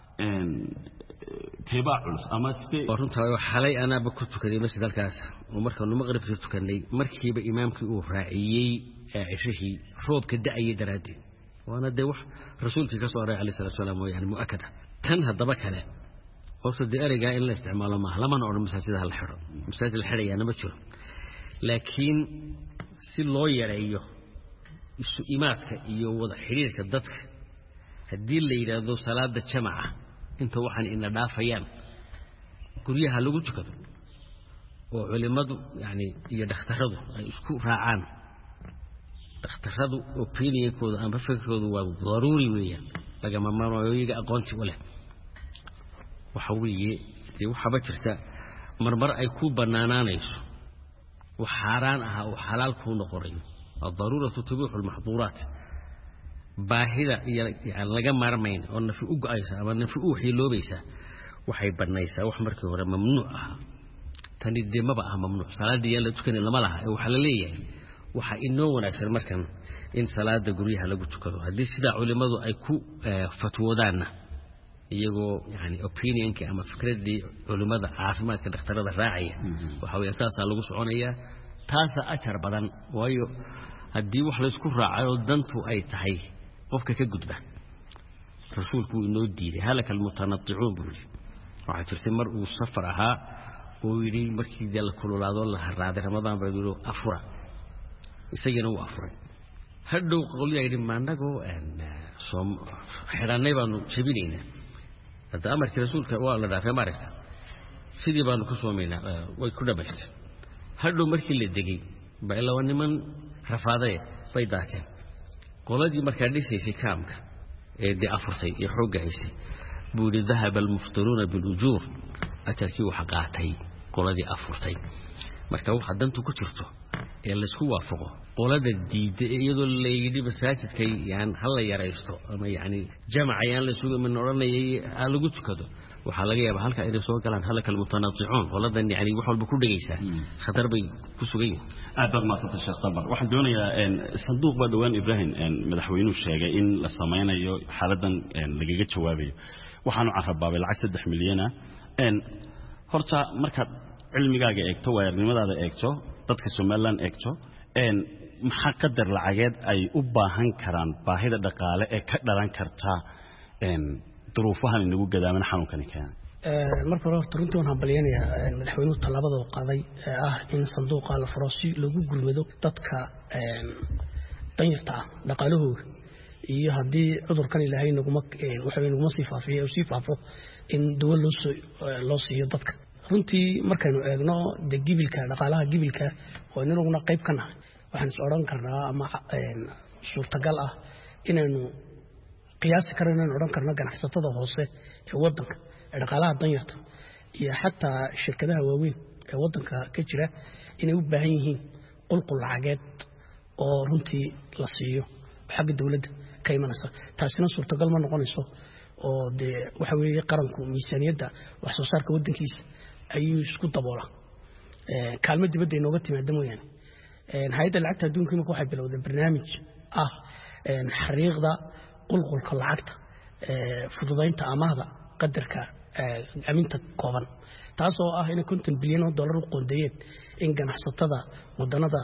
تباعلس أما استي ورنت حالي أنا بكتب كذي بس ذلك أسا ومركب المغرب تتكلم مركب إمامك وراعي عشري روب كده أي درادي وأنا دوح رسولك كسر عليه الصلاة والسلام يعني مؤكدة تنهى الضبك لا وصل دي أرجع إلا استعمال ما لما نقول مساجد الحرم مساجد الحرية أنا بشوف لكن سلوا يريه إمامك يوضع حريرك الضدك هدي اللي يرادو صلاة الجماعة انت waxaan ina dhaafayaan guriyaha lagu tukado oo culimadu yani iyo dhakhtaradu ay isku raacaan dhakhtaradu opinionkooda ama fikirkooda waa daruuri weeyaan laga maamulooyiga aqoonti u leh waxa weeye waxa jirta marmar ay ku banaanaanayso wax xaraan ah oo xalaal ku noqonayo الضرورة تبيح المحظورات باهدة يعني لقى مرمين أو نفوق أيسا أو نفوق حلوبيسا وحي بنيسا وحمرك ورا ممنوع تاني دي ما بقى ممنوع صلاة دي يلا تكن لما لها وحلالية وحي إنه ونأسر مركن إن صلاة دقريها لقو تكدو هذه سيدا علماء أيكو فتوى دانا يجو يعني opinion كي أما فكرة دي علماء عاصمات كدختار الراعية وحاول أساسا لقو سعونية تاسا أشر بدن ويو هدي وحلا يسكو راعي ودنتو أي تحي qofka ka gudba rasuulku inoo diiday halaka almutanatti'un buri waxa jirtay mar uu safar ahaa oo yiri markii dal kululaado la haraaday ramadaan baa yiri afura isagana uu afuray hadhow qoliya yiri maanago som xiranay baanu jabinayna hada amarkii rasuulka waa la dhaafay maaragta sidii baanu ku soomeynaa way ku dhameystay hadhow markii la degay baa ilaa niman rafaaday bay daaceen qoladii markaa dhisaysay kaamka ee de afurtay iyo xooggaysay buuri dhahaba almuftiruna bil ujur atarkii waxa qaatay qoladii afurtay marka waxa dantu ku jirto ee la isku waafaqo qolada diiday iyadoo la yidhi masaajidkay yaan hal yaraysto ama yaani jamacayaan la suugo min oranayay lagu tukado waxa laga yaabaa halka ay soo galaan halka almutanatti'un qoladan yaani wax walba ku dhageysa khatar bay ku sugayeen aad ma santa sheekh tabar waxaan doonayaa sanduuq baa dhawaan Ibrahim madaxweynuhu sheegay in la sameeyo xaaladan lagaga jawaabayo waxaanu carrabaabay lacag 3 milyan horta marka cilmigaaga eegto waayarnimadaada eegto dadka Soomaaliland eegto maxaa qadar lacageed ay u baahan karaan baahida dhaqaale ee ka dhalan karta duruufahan inagu gadaaman xanuunkani keenay marka hore runtii waxaan baliyanayaa madaxweynuhu talaabada qaaday in sanduuqa la furo si lagu gurmado dadka danyarta dhaqaalahooda iyo haddii cudurkan ilaahay naguma sii faafiyo oo sii faafo in dawlad loo siiyo dadka runtii markaynu eegno gibilka dhaqaalaha gibilka oo inaguna qayb ka nahay waxaan is oran karnaa ama suurtagal ah inaynu qiyaasi karno inaynu odhan karno ganacsatada hoose ee waddanka ee dhaqaalaha danyarta iyo xataa shirkadaha waaweyn ee waddanka ka jira inay u baahan yihiin qulqul lacageed oo runtii la siiyo xagga dawladda ka imanaysa taasina suurtagal ma noqonayso oo dee waxa weeye qaranku miisaaniyadda wax soo saarka waddankiisa ayuu isku daboolaa kaalmo dibadda inooga timaada mooyaane hay-adda lacagta adduunka imika waxay bilowday barnaamij ah xariiqda qulqulka lacagta fududaynta amaahda qadarka aminta kooban taas oo ah in $50 bilyan u qoondeeyeen in ganacsatada wadanada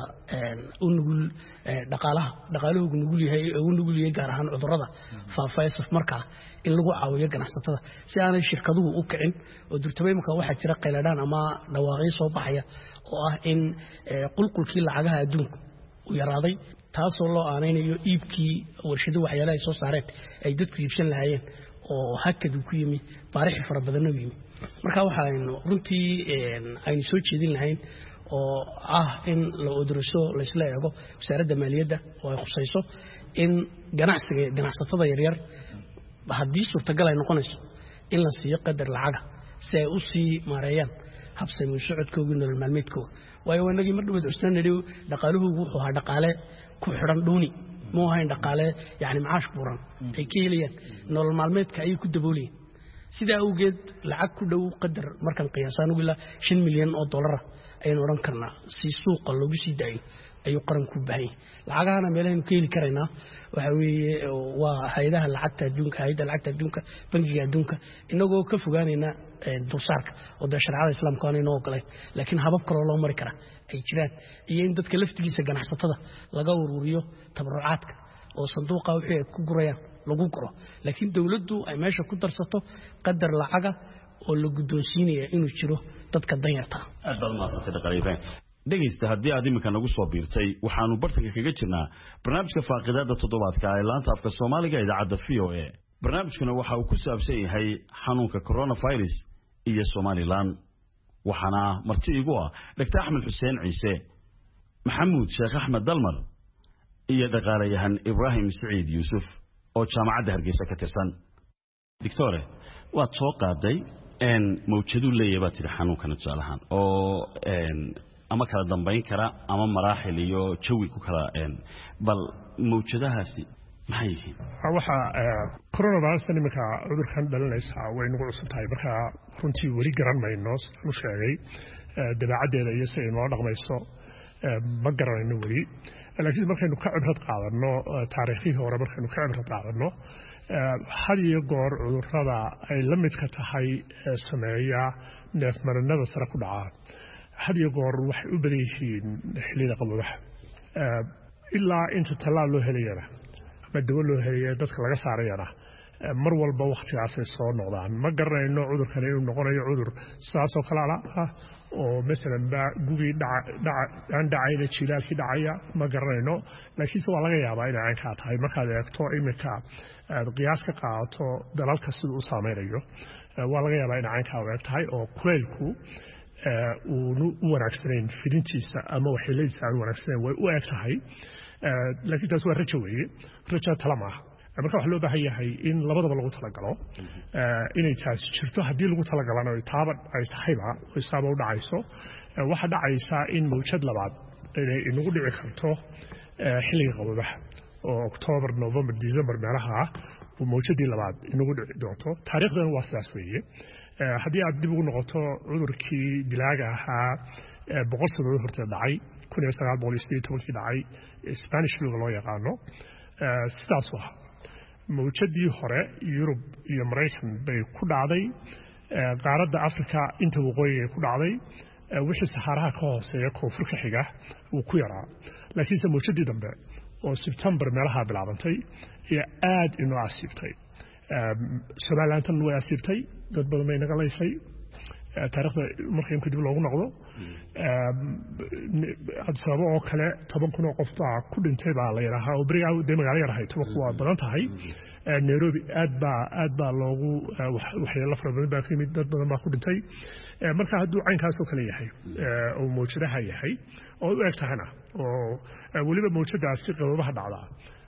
u nugul dhaqaalahoodu nugul yahay gaar ahaan cudurrada faafaysaf markaa in lagu caawiyo ganacsatada si aanay shirkaduhu u kicin oo durtabeymka waxa jira qayladaan ama dhawaaqyo soo baxaya oo ah in qulqulkii lacagaha adduunka u yaraaday taasoo loo aanaynayo iibkii warshado waxyaalaha ay soo saareen ay dadku iibsan lahaayeen oo hakad ku yimi baarixi fara badan oo yimi marka waxaanu runtii aynu soo jeedin lahayn oo ah in la odorso la isla eego wasaaradda maaliyadda oo ay khusayso in ganacsatada yaryar haddii suurtagal ay noqonayso in la siiyo qadar lacaga si ay u sii maareeyaan habsami socodkooda nolol maalmeedkooda waayo wanagii mar dhawaad cusnaan dhaqaaluhu wuxuu ahaa dhaqaale ku xidhan dhuuni ma ahayn dhaqaale yani macaash buuran ay ka helayaan nolol maalmeedka ayay ku daboolayeen sidaa awgeed lacag ku dhow qadar markan qiyaasaan ugu ilaa $5 milyan ayaynu odhan karnaa si suuqa loogu sii daayo ayuu qaranku u baahan yahay lacagahana meelahaynu ka heli karaynaa waxa weeye waa hay'adaha lacagta adduunka hay'adda lacagta adduunka bangiga adduunka inagoo ka fogaanayna dulsaarka oo sharciyada islaamka aan inoo ogolayn laakiin habab kale loo mari kara ay jiraan iyo in dadka laftigiisa ganacsatada laga ururiyo tabarucaadka oo sanduuqa wixii ay ku gurayaan lagu guro laakiin dawladdu ay meesha ku darsato qadar lacaga oo la guddoonsiinaya inuu jiro dadka danyarta aad baad maasantay dhaqaalihiin dhegaysta haddii aad iminka nagu soo biirtay waxaanu bartanka kaga jirnaa barnaamijka faaqidaada toddobaadka ee laanta afka soomaaliga idaacadda VOA barnaamijkuna waxa uu ku saabsan yahay xanuunka coronavirus iyo Somaliland waxaana marti igu ah Dr. Axmed Xuseen Ciise Maxamuud Sheekh Axmed Dalmar iyo dhaqaalayahan Ibrahim Saciid Yuusuf oo jaamacadda Hargeysa ka tirsan Doctor waad soo qaaday mawjadu leeyahay tiri xanuunkan tusaalahan oo ama kala dambeyn kara ama maraaxil iyo jawi ku kala bal mawjadahaasi maxay yihiin waxa coronavirus nimika cudurkan dhalinaysa way nagu cusub tahay marka runtii wali garan mayno u sheegay dabeecadeeda iyo si ay noo dhaqmayso ma garanayno wali laakiin markaynu ka cibrad qaadano taariikhii hore markaynu ka cibrad qaadano had iyo goor cudurrada ay la midka tahay sameeya neefmarinada sare ku dhaca had iyo goor waxay u badan yihiin xilliyada qaboobaha ilaa inta tallaal loo helayana ama dawo loo helaya dadka laga saarayana mar walba waqtigaasay soo noqdaan ma garanayno cudurkan inuu noqonayo cudur sidaasoo kale ah oo masalan gugii aan dhacayna jilaalkii dhacaya ma garanayno laakiinse waa laga yaabaa inay caynkaa tahay markaad eegto iminka aad qiyaas ka qaadato dalalka siduu u saameynayo waa laga yaabaa inay caynkaa u eg tahay oo kuleylku uunu u wanaagsanayn fidintiisa ama waxyeeladiisa aan wanaagsanayn way u eg tahay laakiin taas waa rajo weeye rajo tala maaha marka waxa loo baahan yahay in labadaba lagu talagalo inay taasi jirto haddii lagu talagalana taaba ay tahayba isaaba u dhacayso waxa dhacaysa in mawjad labaad inay inagu dhici karto xilliga qaboobaha oo October November December meelaha oo mawjadii labaad inagu dhici doonto taariikhdan waa sidaas weeye haddii aad dib ugu noqoto cudurkii dilaaga ahaa boqol sano horta dhacay 1918 dhacay Spanish flu loo yaqaano sidaas waa mawjadii hore Yurub iyo Mareykan bay ku dhacday qaaradda Afrika inta waqooyiga ku dhacday wixii Saharaha ka hooseeya koonfurka xiga uu ku yaraa laakiin mawjadii dambe oo September meelaha bilaabantay iyo aad inoo asiibtay Somaliland way asiibtay dad badan bay naga leysay taariikhda markii dib loogu noqdo sababo oo kale 10,000 oo qof baa ku dhintay baa la yiraahdaa oo bariga magaalo yar ahay 10 waa badan tahay Nairobi aad baa loogu waxyeello fara badan baa ka yimid dad badan baa ku dhintay marka hadduu caynkaas oo kale yahay oo mawjadaha yahay oo u eg tahana oo waliba mawjadaasi qababaha dhacda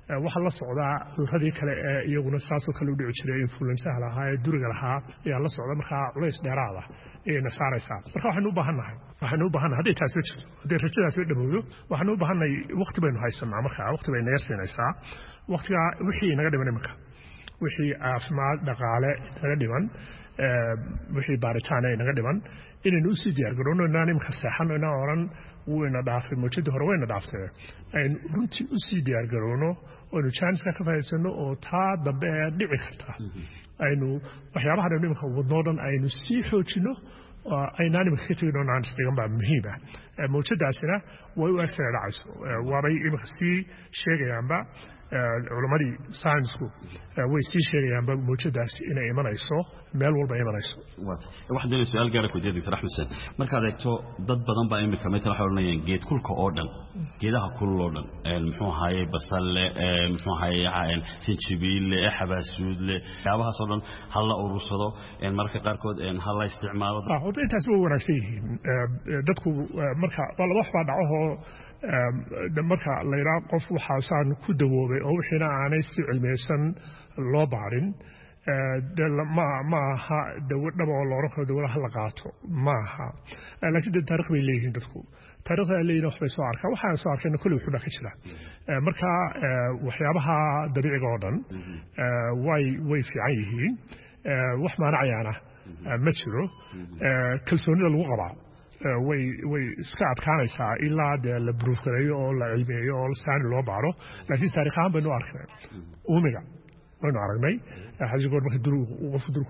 waxa la socdaa cudurradii kale ee iyaguna saasoo kale u dhici jiray influenzaha lahaa ee duriga lahaa ayaa la socda markaa culays dheeraada ayayna saaraysaa marka waxaynu u baahannahay hadday taasi jirto hadday rajadaasi u dhamowdo waxaynu u baahannahay waqti baynu haysanaa markaa waqti bay naga siinaysaa waqtigaa wixii naga dhiman iminka wixii caafimaad dhaqaale naga dhiman wixii baaritaan ay naga dhiman inaynu usii diyaargarowno inaan iminka seexano inaan oran wayna dhaafay mawjadii hore wayna dhaaftay aynu runtii usii diyaargarowno aynu jaaniska ka faa'iidsano oo taa dambe ee dhici karta aynu waxyaabahan aynu iminka wadnoo dhan aynu sii xoojino aynaan iminka ka tegin oo naan isdhigan baa muhiim ah mawjadaasina way u egtay dhacayso waabay iminka sii sheegayaanba culamadii saynisku way sii sheegayaanba mawjadaasi inay imanayso meel walba imanayso waxaan doonaya su-aal gaara ku jeedi Dr. Axmed Sen markaad eegto dad badan baa imika meesha waxa oranayaan geed kulka oo dhan geedaha kulul oo dhan muxuu ahaayay basal muxuu ahaayay sinjibiil xabaasuud yaabahaas oo dhan hal la urursado marka qaarkood hal la isticmaalo intaas waa wanaagsan yihiin dadku marka waa laba wax baa dhaco marka la yiraahdo qof waxa saan ku dawoobay oo wixina aanay si cilmiyeysan loo baarin ma aha dawladda oo loo raaco dawladda la qaato ma aha laakiin taariikh bay leeyihiin dadku taariikhda leeyihiin wax bay soo arkaa waxaan soo arkayna kulli wuxuu ka jira marka waxyaabaha dabiiciga oo dhan way fiican yihiin wax maanacayaana ma jiro kalsoonida lagu qabaa way iska adkaanaysaa ilaa dee la proof gareeyo oo la cilmiyeeyo oo saani loo baaro laakiin taariikh ahaan baynu arkay uumiga waynu aragnay xajigood marka qofku durku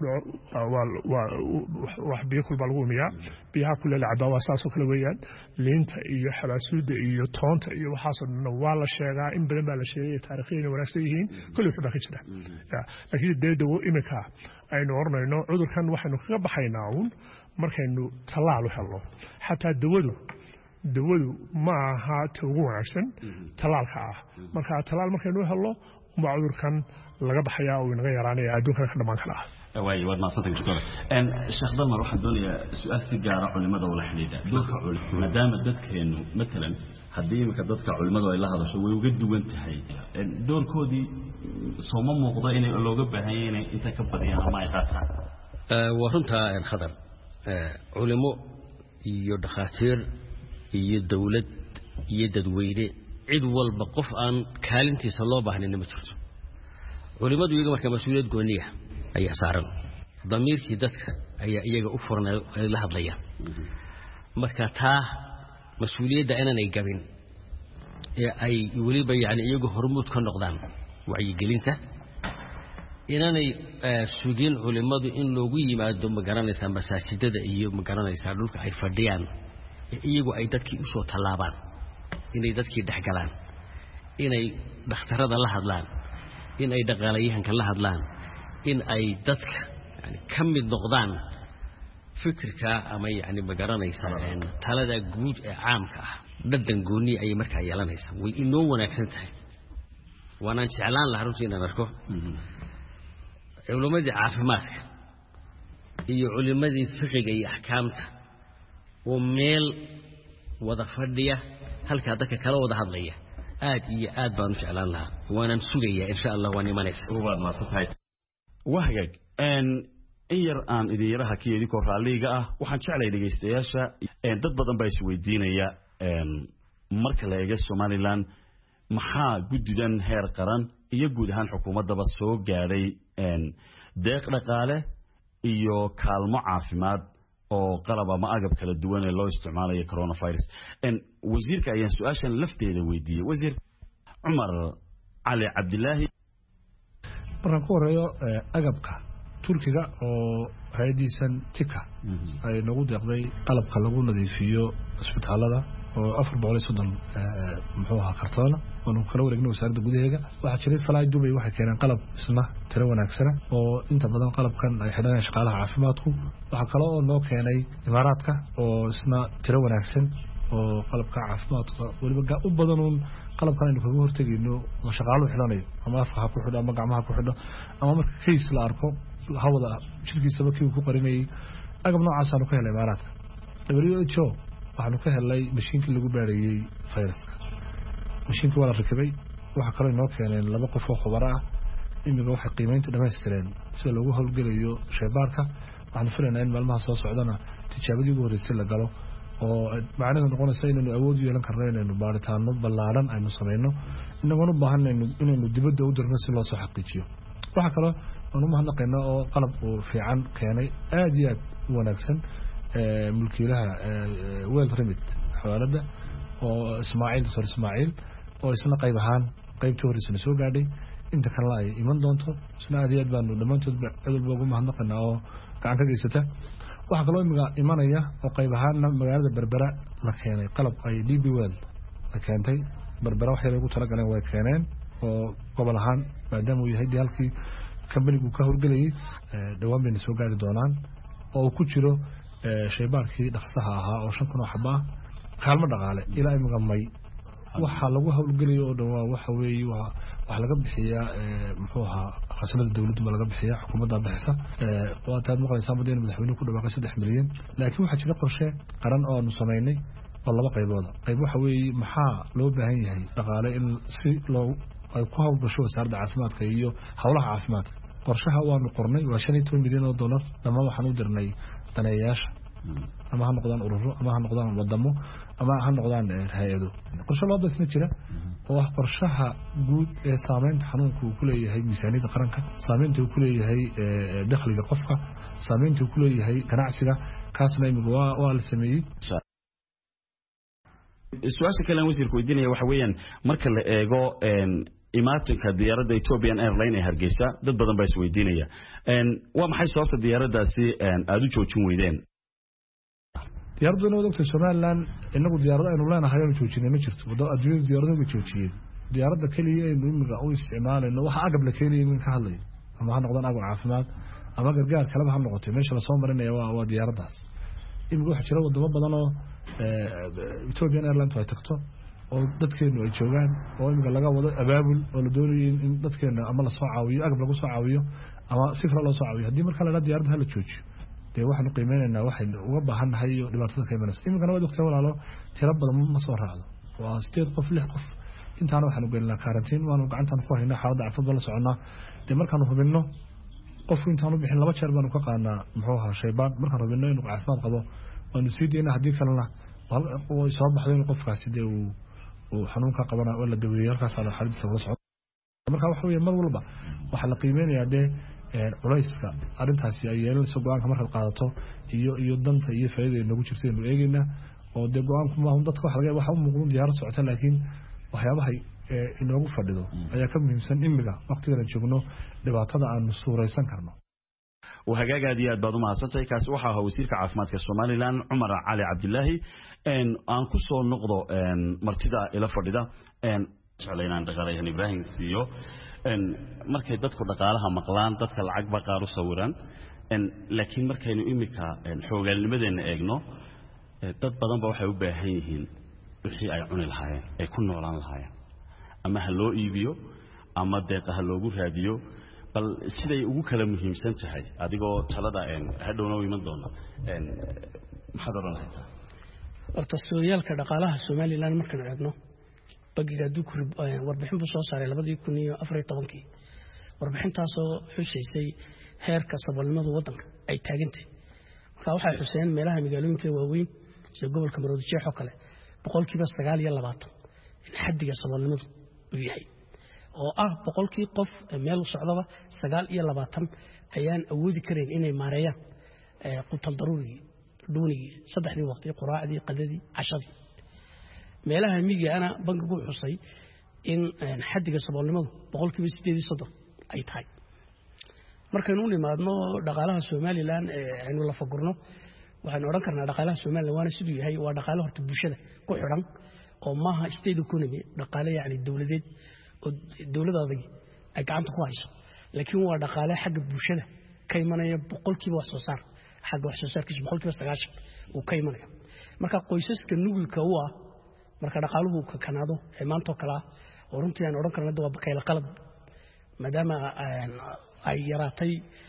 wax biyo kulbaa lagu umiyaa biyaha kule la cabaa waa saasoo kale weeyaan liinta iyo xabaasuudda iyo toonta iyo waxaasoo dhanna waa la sheegaa in badan baa la sheegay taariikhyayna wanaagsan yihiin kulli wuxuu baa ka jira laakiin dee dawo iminka aynu oranayno cudurkan waxaynu kaga baxaynaa uun markaynu tallaal u helno xataa dawadu ma aha ta ugu wanaagsan tallaalka ah marka tallaal markaynu u helno uma cudurkan laga baxayaa oo inaga yaraanaya adduunkan ka dhammaan kala ah waay waad maasantay doctor sheekh dalmar waxaan doonayaa su-aal si gaara culimada oo la xidhiidha doorka culimada maadaama dadkeenu matalan haddii imika dadka culimadu ay la hadasho way uga duwan tahay doorkoodii sooma muuqdo inay looga baahan yahay inay inta ka badiyaan ama ay qaataan waa runtaa khadar culimo iyo dhakhaatiir iyo dawlad iyo dadweyne cid walba qof aan kaalintiisa loo baahnayn ma jirto culimadu iyaga marka mas'uuliyad gooniya ayaa saaran damiirkii dadka ayaa iyaga u furan ay la hadlayaan marka taa mas'uuliyadda inay gabin ee ay waliba yani iyagu hormuud ka noqdaan wacyigelinta inanay sugin culimadu in loogu yimaado magaranaysa masaajidada iyo magaranaysa dhulka ay fadhiyaan iyagu ay dadkii u soo talaabaan inay dadkii dhaxgalaan inay dhakhtarada la hadlaan in ay dhaqaalayahanka la hadlaan in ay dadka yani ka mid noqdaan fikirka ama yani magaranaysa talada guud ee caamka ah dhadhan gooni ay markaa yeelanaysa way inoo wanaagsan tahay waanaan jeclaan lahaa runtii inaan arko culimadii caafimaadka iyo culimadii fiqiga iyo axkaamta oo meel wada fadhiya halkaa dadka kala wada hadlaya aad iyo aad baan u jeclaan lahaa waanaan sugayaa insha allah waan imanaysa waad maasantahay waa hagaag in yar aan idin yaraha ka yeedin koo raalliga ah waxaan jeclay dhegaystayaasha dad badan baa isweydiinaya marka la eego Somaliland maxaa guddidan heer qaran iyo guud ahaan xukuumaddaba soo gaadhay deeq dhaqaale iyo kaalmo caafimaad oo qalab ama agab kala duwan ee loo isticmaalayo coronavirus wasiirka ayaan su-aashan lafteeda weydiiyey wasiir Cumar Cali Cabdilaahi markaan ku horeeyo agabka Turkiga oo hay'adiisan tika ay nagu deeqday qalabka lagu nadiifiyo isbitaalada oo 430 muxuu ahaa kartoona oo kala wareegnay wasaaradda gudaheega waxa jiray Falaay Dubai waxa keenan qalab isna tiro wanaagsan oo inta badan qalabkan ay xidhanayaan shaqaalaha caafimaadku waxa kale oo noo keenay imaaraadka oo isna tiro wanaagsan oo qalabka caafimaadka waliba u badan qalabkan aynu kaga hortagayno oo shaqaaluhu xidhanayo ama afka ku xidho ama gacmaha ku xidho ama marka case la arko hawada shirkiisaba kii ku qarinayay agab noocaas aanu ka helay imaaraadka WHO waxaanu ka helay mashiinkii lagu baarayay fayraska mashiinkii waa la rakibay waxa kale inoo keeneen laba qof oo khubaro ah imiga waxay qiimeynta dhamaystireen sida loogu howlgelayo shaybaarka waxaan filaynaa in maalmaha soo socdana tijaabadii ugu horreysay la galo oo macnaheedu noqonaysa inaynu awood u yeelan karno inaynu baaritaano ballaaran aynu samayno inagoon u baahan inaynu dibadda u dirno si loo soo xaqiijiyo waxa kale aan u mahadnaqaynaa oo qalab uu fiican keenay aad iyo aad u wanaagsan mulkiilaha World Remit xawaalada oo Ismaaciil oo isna qayb ahaan qaybtii horreysay soo gaadhay inta kale ay iman doonto isna aad iyo aad baanu dhammaantood cid ugu mahadnaqaynaa oo gacan ka geysata waxa kale oo imanaya oo qayb ahaan magaalada Berbera la keenay qalab ay DB World la keentay Berbera waxay ugu talagaleen way keeneen oo gobol ahaan maadaama uu yahay halkii company-gu ka howlgelayay dhawaan bay soo gaari doonaan oo ku jiro shaybaarkii dhaqsaha ahaa oo 5,000 oo xaba kaalmo dhaqaale ilaa imiga may waxa lagu howlgelayo oo dhawaa waxa weeye wax laga bixiyaa muxuu ahaa khasnada dawladda laga bixiyaa xukuumadda bixisa waa taad maqlaysaa madaxweyne madaxweynuhu ku dhawaaqay 3 milyan laakiin waxa jira qorshe qaran oo aanu sameynay oo laba qaybood qayb waxa weeye maxaa loo baahan yahay dhaqaale in si loo ay ku hawlgasho wasaaradda caafimaadka iyo hawlaha caafimaadka qorshaha waanu qornay waa 15 milyan oo dollar dhammaan waxaan u dirnay daneeyaasha ama ha noqdaan ururo ama ha noqdaan wadamo ama ha noqdaan hay'ado qorshe loo basna jira oo ah qorshaha guud ee saameynta xanuunka uu ku leeyahay miisaaniyadda qaranka saameynta uu ku leeyahay dakhliga qofka saameynta uu ku leeyahay ganacsiga kaasna imiga waa la sameeyay su'aasha kale aan wasiirku weydiinaya waxa weeyaan marka la eego imaatinka diyaaradda Ethiopian Airlines ee Hargeysa dad badan baa is weydiinaya waa maxay sababta diyaaraddaasi aad u joojin weydeen diyaaraddu inuu ogtay Somaliland inagu diyaarada aynu leenahay oo joojinay ma jirto wada adduunka diyaaradaha way joojiyeen diyaaradda kaliya ee imiga u isticmaalayno waxa agab la keenay in ka hadlay ama ha noqdaan agab caafimaad ama gargaar kale ha noqoto meesha la soo marinaya waa diyaaraddaas imiga waxa jira wadamo badan oo Ethiopian Airlines ay tagto oo dadkeenu ay joogaan oo imiga laga wado abaabul oo la doonayo in dadkeena ama la soo caawiyo agab lagu soo caawiyo ama sifra loo soo caawiyo hadii marka la diyaaradda la joojiyo waxaan qiimeynaa waxay uga baahannahay iyo dhibaatada ka imanaysa imikana waa doctor walaalo tiro badan ma soo raacdo waa 8 qof 6 qof intaana waxaan u gelinaa quarantine waanu gacantan ku haynaa xaaladda caafimaad la soconaa markaan hubinno qofku intaan u bixin 2 jeer baanu ka qaadnaa muxuu ahaa shaybaan markaan hubinno inuu caafimaad qabo waanu sii deynaa haddii kalena oo soo baxdo in qofkaasi uu xanuunka qabana oo la daweeyo halkaas aan xaaladdiisa la socon marka waxa weeye mar walba waxa la qiimeynayaa culayska arintaasi ay yeelanayso go'aanka marka qaadato iyo danta iyo faa'iidada nagu jirtay inuu eegayna oo go'aanku ma dadka waxa u muuqdo diyaarad socota laakiin waxyaabaha inoogu fadhido ayaa ka muhiimsan imiga waqtiga la joogno dhibaatada aan suuraysan karno وهجاجة دي بعض ما صدق كاس وحها وزير كعافمات كالصوماليلان عمر علي عبد الله أن أنقصوا النقطة مرتدى إلى فردا أن علينا عند غريان إبراهيم سيو أن مركز تدخل دقالها مقلان تدخل العقبة قارو صورا أن لكن مركز إنه أن حوجا المدن إجنو تدبضن بوحي وباهين وحي عن الحياة يكون نوران الحياة أما هلو إيبيو أما دقة هلو جرهاديو bal siday ugu kala muhiimsan tahay adigoo talada hadhowna iman doona maxaad oran lahayd horta sooyaalka dhaqaalaha Soomaaliland markaan eegno bagiga dukur warbixin buu soo saaray 2014 warbixintaas oo xusaysay heerka saboolnimada wadanka ay taagantay marka waxa xuseen meelaha magaalooyinka waaweyn sida gobolka Maroodijeex oo kale 9% in xaddiga saboolnimadu uu yahay oo boqolkii qof meel socdaba 9 ayaan awoodi kareen inay maareeyaan qutal daruuri doonigi saddexdii waqti quraacdii qadadii cashadii meelaha miyiga ana bangigu xusay in xaddiga saboolnimadu boqolkii 8 ay tahay markaynu u nimaadno dhaqaalaha Soomaaliland aynu la fagurno waxaan oran karnaa dhaqaalaha Soomaaliland waana sidoo yahay waa dhaqaale horta bulshada ku xiran oo maaha state economy dhaqaale yaani dawladeed dawladda ay gacanta ku hayso laakiin waa dhaqaale xagga bulshada ka imanaya boqolkiiba wax soo saar xagga wax soo saarkiisa boqolkiiba 9 uu ka imanaya marka qoysaska nugulka u ah marka dhaqaaluhu ka kanaado ee maanta kala oo runtii aan oran karno waa bakayl qalad maadaama ay yaraatay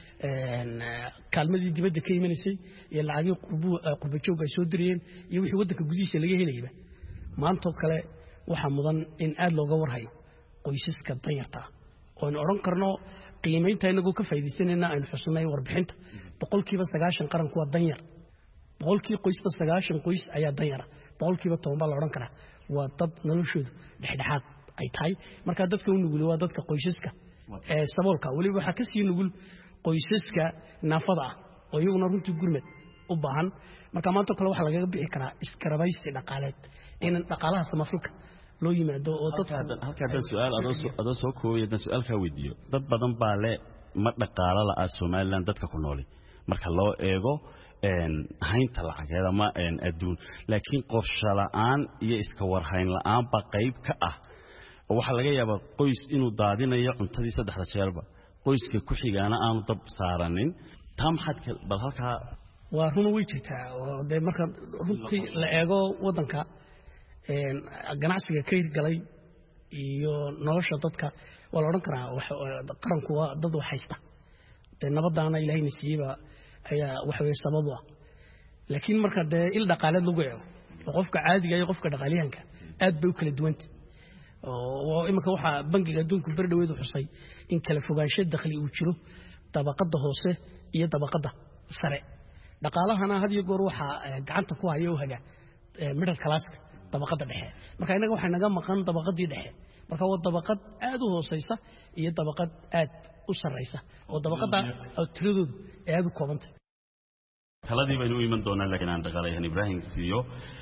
kaalmadii dibadda ka imanaysay iyo lacagii qurbo joog ay soo diriyeen iyo wixii wadanka gudihiisa laga helayay maanta kale waxa mudan in aad looga warhayo qoysaska danyarta oo aan oran karno qiimeynta inagu ka faa'iideysanayna aynu xusnay warbixinta 90% qaranku waa danyar 90% qoys ayaa danyar 10% baa la oran karaa waa dad noloshoodu dhexdhexaad ay tahay marka dadka u nugul waa dadka qoysaska saboolka waliba waxa ka sii nugul qoysaska naafada ah oo iyaguna runtii gurmad u baahan marka maanta kale waxa laga bixi karaa iskarabaysi dhaqaaleed in dhaqaalaha samafalka loo yimaado oo dadka halka su'aal adoo soo koobay su'aal ka weydiiyo dad badan baa le ma dhaqaala la Soomaaliland dadka ku nool marka loo eego haynta lacageeda ma adduun laakiin qorshe la'aan iyo iska warhayn la'aan ba qayb ka ah waxa laga yaabaa qoys inuu daadinayo cuntadii saddexda jeerba qoyska ku xigaana aanu dab saaranin taa maxaad bal halkaa waa run way jirtaa oo de marka runtii la eego wadanka ganacsiga ka hirgalay iyo nolosha dadka waa la oran karaa qaranku waa dad wax haysta nabadaana ilaahayna siiyaba ayaa wax weey sabab ah laakiin marka de il dhaqaaleed lagu eego qofka caadiga iyo qofka dhaqaaliyahanka aad bay u kala duwantay oo imika waxa bangiga adduunku bardhaweedu xusay in kala fogaansho dakhli uu jiro dabaqada hoose iyo dabaqada sare dhaqaalahana had iyo goor waxa gacanta ku hayo haga middle class dabaqada dhexe marka inaga waxa naga maqan dabaqadii dhexe marka waa dabaqad aad u hooseysa iyo dabaqad aad u sareysa oo dabaqada tiradoodu aad u koobantay taladii baynu iman doonaa laakiin aan dhaqaalayahan Ibrahim siiyo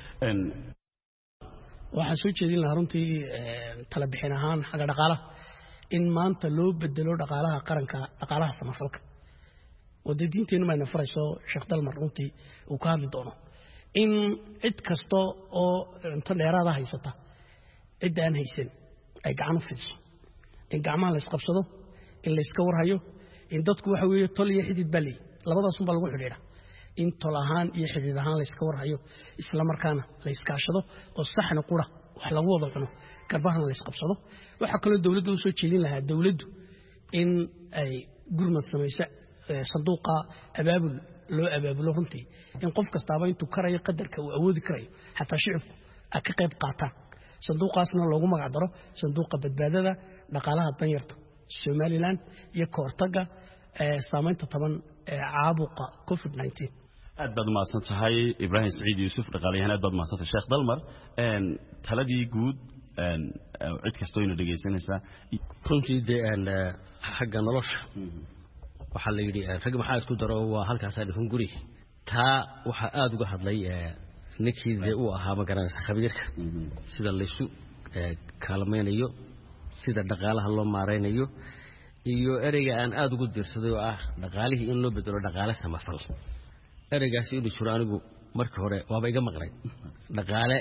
waxaan soo jeedin lahaa runtii tala bixin ahaan xagga dhaqaalaha in maanta loo bedelo dhaqaalaha qaranka dhaqaalaha samafalka wadadiinteenu ma farayso Sheekh Dalmar runtii uu ka hadli doono in cid kasto oo inta dheeraada haysata cid aan haysan ay gacan u fidiso in gacmaha la isqabsado in la iska warhayo in dadku waxa weeye tol iyo xidid bali labadaas un baa lagu xidhiidha in tol ahaan iyo xidid ahaan la iska warhayo isla markaana la iskaashado oo saxna qura wax lagu wada cuno garbahan la isqabsado waxa kale dawladdu soo jeedin lahaa dawladdu in ay gurmad samayso sanduuqa abaabul loo abaabulo runtii in qof kastaaba intuu karayo qadarka uu awoodi karayo xataa shicibku ay ka qayb qaataan sanduuqaasna loogu magac daro sanduuqa badbaadada dhaqaalaha danyarta Somaliland iyo koortaga saameynta taban caabuqa COVID-19 aad baad mahadsan tahay Ibrahim Saciid Yuusuf dhaqaalayahan aad baad mahadsan tahay Sheekh Dalmar taladii guud cid kastoo ina dhageysanaysa runtii xagga nolosha waxa la yiri rag maxaa isku daro waa halkaas ay hunguri taa waxa aad uga hadlay ninkii uu ahaa magaranaysa khabiirka sida laysu kaalmeynayo sida dhaqaalaha loo maareynayo iyo ereyga aan aad ugu diirsaday oo ah dhaqaalihii in loo bedelo dhaqaale samafal ereygaasi inuu jiro anigu markii hore waaba iga maqnay dhaqaale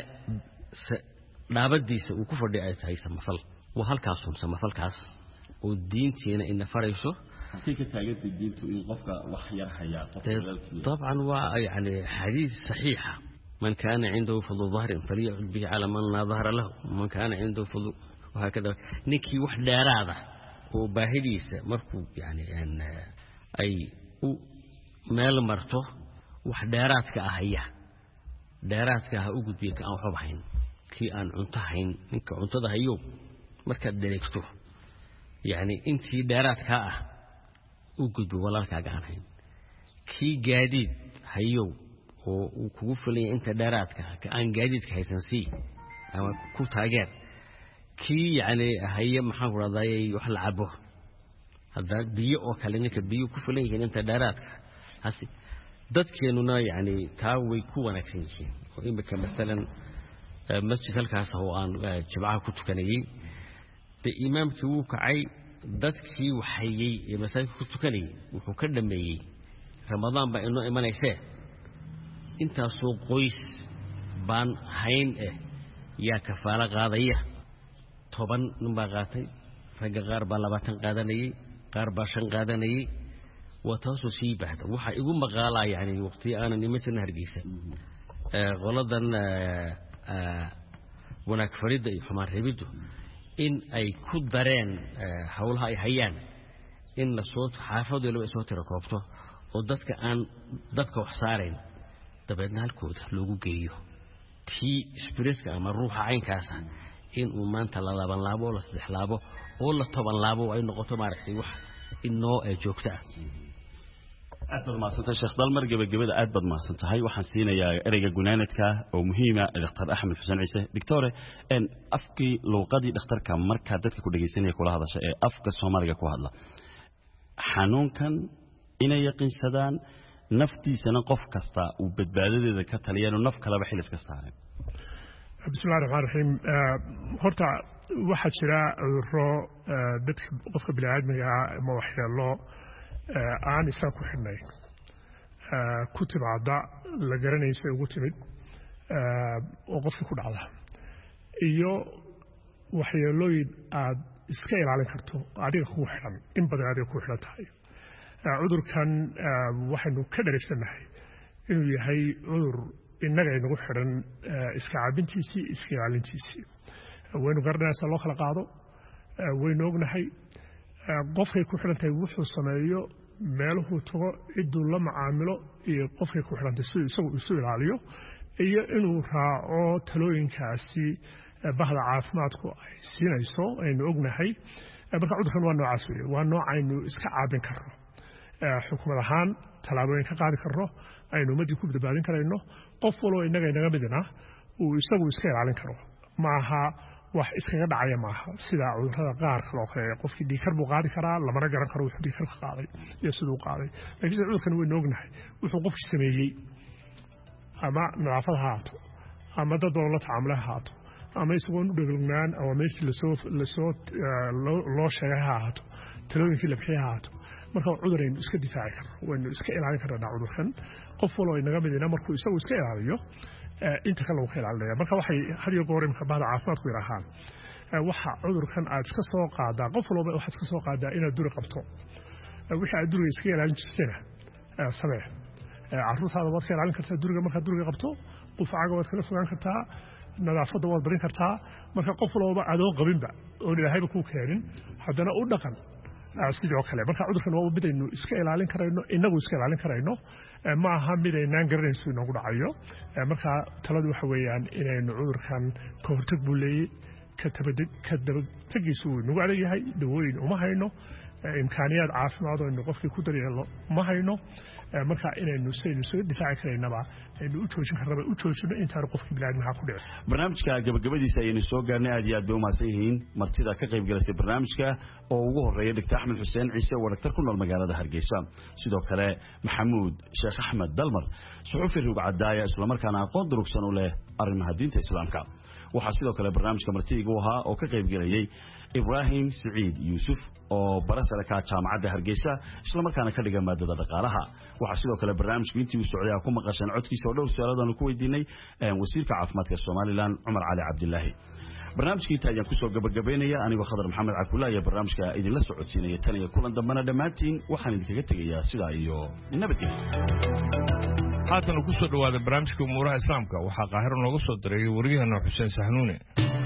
dhaabadiisa uu ku fadhiyo ay tahay samafal waa halkaas samafalkaas oo diinteena in farayso كيف تاجد الدين إن قفك وحير حياة طبعا يعني حديث صحيحة من كان عنده فضل ظهر فليعد به على من لا ظهر له ومن كان عنده فضل وهكذا نكي وحدة راضة وباهديس مركوب يعني أن أي مال مرته وحداراتك أهيا داراتك أوجد بيك أو حبحين كي أن عنتهين إنك عنتها هيو مركب دريكتو يعني أنتي داراتك وجد ولا كعانين كي جديد هيو وكوفلي أنت داراتك كأن جديد كهيسنسي أما كوتاجر كي يعني هي محاورة ضاي يحل عبه هذا بيو كلامك بيو كوفلي أنت داراتك هسي ضدك إننا يعني تاوي كوانا كسينشين وإن بك مثلا مسجد الكاس هو أن جماعة كتكني بإمام كوك عي dadkii waxayay masaajidka ku tukanay wuxuu ka dhameeyay Ramadaan ba inoo imanaysaa intaasoo qoys baan hayn yaa kafaala qaadaya 10 nin baa qaatay rag qaar baa 20 qaadanayay qaar baa 5 qaadanayay وتاسو سي بعد waxa igu maqaalaa yani waqti aan nimadan hargeysa qoladan wanaag farida iyo xumaan reebidu in ay ku dareen hawlaha ay hayaan in la soo xaafado loo soo tiro koobto oo dadka aan dadka wax saareen dabeedna halkooda loogu geeyo tii spiritka ama ruuxa caynkaas inuu maanta la laaban laabo la saddex laabo oo la toban laabo ay noqoto maaragtay wax inoo joogto ah aad baad mahadsantahay sheekh dalmar gabagabada aad baad mahadsantahay waxaan siinayaa ereyga gunaanadka oo muhiima Dr. Axmed Xuseen Ciise doctore afkii luqadii dhakhtarka marka dadka ku dhageysanaya kula hadasha ee afka Soomaaliga ku hadla xanuunkan inay yaqiinsadaan naftiisana qof kasta uu badbaadadeeda ka taliyaan naf kale xil iska saareen bismillaahir rahmaanir rahiim horta waxa jira cudurro dadka qofka bini'aadmiga ma waxyeelo aan isa ku xidhnay ku timaada la garanaysa ugu timid oo qofka ku dhacda iyo waxyeelooyin aad iska ilaalin karto adiga ku xidhan in badan adiga ku xidhan tahay cudurkan waxaynu ka dhereysanahay inuu yahay cudur innaga inagu xidhan iska caabintiisii iska ilaalintiisii waynu garanaysaa loo kala qaado waynu ognahay qofkay ku xidhan tahay wuxuu sameeyo meeluhu tago cidduu la macaamilo iyo qofkay ku xidhan tahay siduu isagu isu ilaaliyo iyo inuu raaco talooyinkaasi bahda caafimaadku ay siinayso aynu ognahay marka cudurkan waa noocaas weeye waa nooc aynu iska caabin karno xukuumad ahaan tallaabooyin ka qaadi karno aynu ummaddii ku badbaadin karayno qof waloo innaga inaga midina uu isagu iska ilaalin karo maaha wax iskaga dhacaya maaha sida cudurrada qaar kale oo kale qofkii dhiikar buu qaadi karaa lamana garan karo wuxuu dhiikar ka qaaday iyo siduu qaaday laakiin sida cudurkan waynu ognahay wuxuu qofkii sameeyey ama nadaafad ha haato ama dad oo la tacaamula ha haato ama isagoon u dheglgnaan ama meeshii loo sheegay ha haato talooyinkii la bixiyay ha haato marka cudur aynu iska difaaci karno waynu iska ilaalin karnaa cudurkan qof waloo inaga midina markuu isagu iska ilaaliyo inta kale uu ka ilaalinaya marka waxay had iyo goor imka bahda caafimaadku yidhaahaan waxa cudurkan aad iska soo qaadaa qof walba waxaad iska soo qaadaa inaad duri qabto wixii aad duriga iska ilaalin jirtayna samee carruurtaada waad ka ilaalin kartaa duriga markaad duriga qabto qufacaaga waad kaga fogaan kartaa nadaafadda waad barin kartaa marka qof walba adoo qabinba oon ilaahayba kuu keenin haddana u dhaqan sidoo kale marka cudurkan waa mid aynu iska ilaalin karayno inagu iska ilaalin karayno ma aha mid aynaan garanayso inoogu dhacayo marka taladu waxa weeyaan inaynu cudurkan ka hortag buu leeyey ka dabategiisu wuu nagu adag yahay dawooyin uma hayno imkaaniyaad caafimaad oo aynu qofkii ku daryeelo ma hayno marka inaynu saynu soo difaaci karaynaba aynu u joojin karnaba u joojino intaan qofkii bini'aadmiga ku dhicin barnaamijka gabagabadiisa ayaynu soo gaarnay aad iyo aad bay u mahadsan yihiin martida ka qayb galasay barnaamijka oo ugu horeeya Dr. Axmed Xuseen Ciise oo dhaktar ku nool magaalada Hargeysa sidoo kale Maxamuud Sheekh Axmed Dalmar suxufi rugcadaaya isla markaana aqoon durugsan u leh arrimaha diinta islaamka waxa sidoo kale barnaamijka martiga u ahaa oo ka qayb galayay Ibrahim Saciid Yusuf oo barasada ka jaamacadda Hargeysa isla markaana ka dhiga maadada dhaqaalaha waxa sidoo kale barnaamijku intii uu socday ku maqashan codkiisa oo dhowr su'aaladan ku weydiinay wasiirka caafimaadka Soomaaliland Umar Cali Cabdillaahi barnaamijkii taayaan ku soo gabagabeynaya anigoo Khadar Maxamed Cabdullaahi iyo barnaamijka idin la socodsiinaya tan iyo kulan dambana dhamaantiin waxaan idinkaga tagayaa sida iyo nabadgelyo haatan ku soo dhawaada barnaamijka umuuraha islaamka waxaa qaahiro nooga soo diray wariyahana Xuseen Sahnuune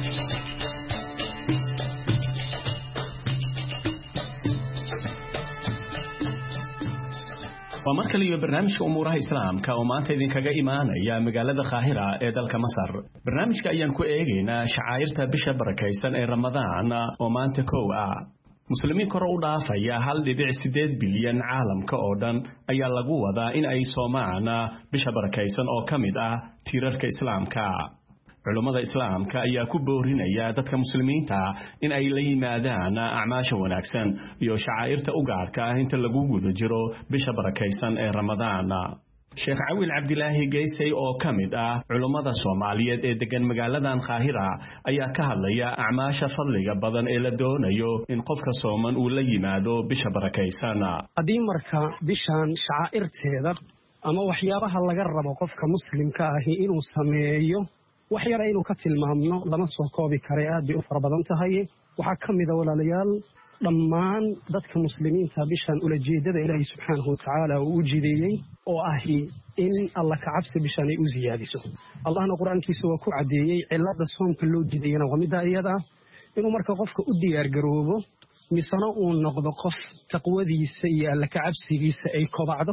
ومركل iyo barnaamijka umuuraha islaamka oo maanta idin kaga imaanaya magaalada Qaahira ee dalka Masar barnaamijka ayaan ku eegaynaa shacairta bisha barakeysan ee Ramadaan oo maanta koow ah muslimiin kor u dhaafaya 1.8 bilyan caalamka oo dhan ayaa lagu wadaa in ay soomaan bisha barakeysan oo kamid ah tiirarka islaamka culimada islaamka ayaa ku boorinaya dadka muslimiinta in ay la yimaadaan acmaasha wanaagsan iyo shacairta u gaarka ah inta lagu guda jiro bisha barakeysan ee Ramadaan Sheekh Awil Cabdillaahi Geysay oo kamid ah culimada Soomaaliyeed ee degan magaaladan Qaahira ayaa ka hadlaya acmaasha fadliga badan ee la doonayo in qofka sooman uu la yimaado bisha barakeysan hadii marka bishan shacairteeda ama waxyaabaha laga rabo qofka muslimka ah inuu sameeyo wax yar aynu ka tilmaamno lama soo koobi karo aad bay u fara badan tahay waxa kamid ah walaalayaal dhammaan dadka muslimiinta bishan ula jeedada Ilaahay subhanahu wa ta'ala uu jideeyay oo ahi in Allah ka cabsi bishan ay u ziyaadiso Allahna quraankiisa waa ku cadeeyay cilada soomka loo jideeyana waa mid ayada inuu marka qofka u diyaar garoobo misana uu noqdo qof taqwadiisa iyo Allah ka cabsigiisa ay kobacdo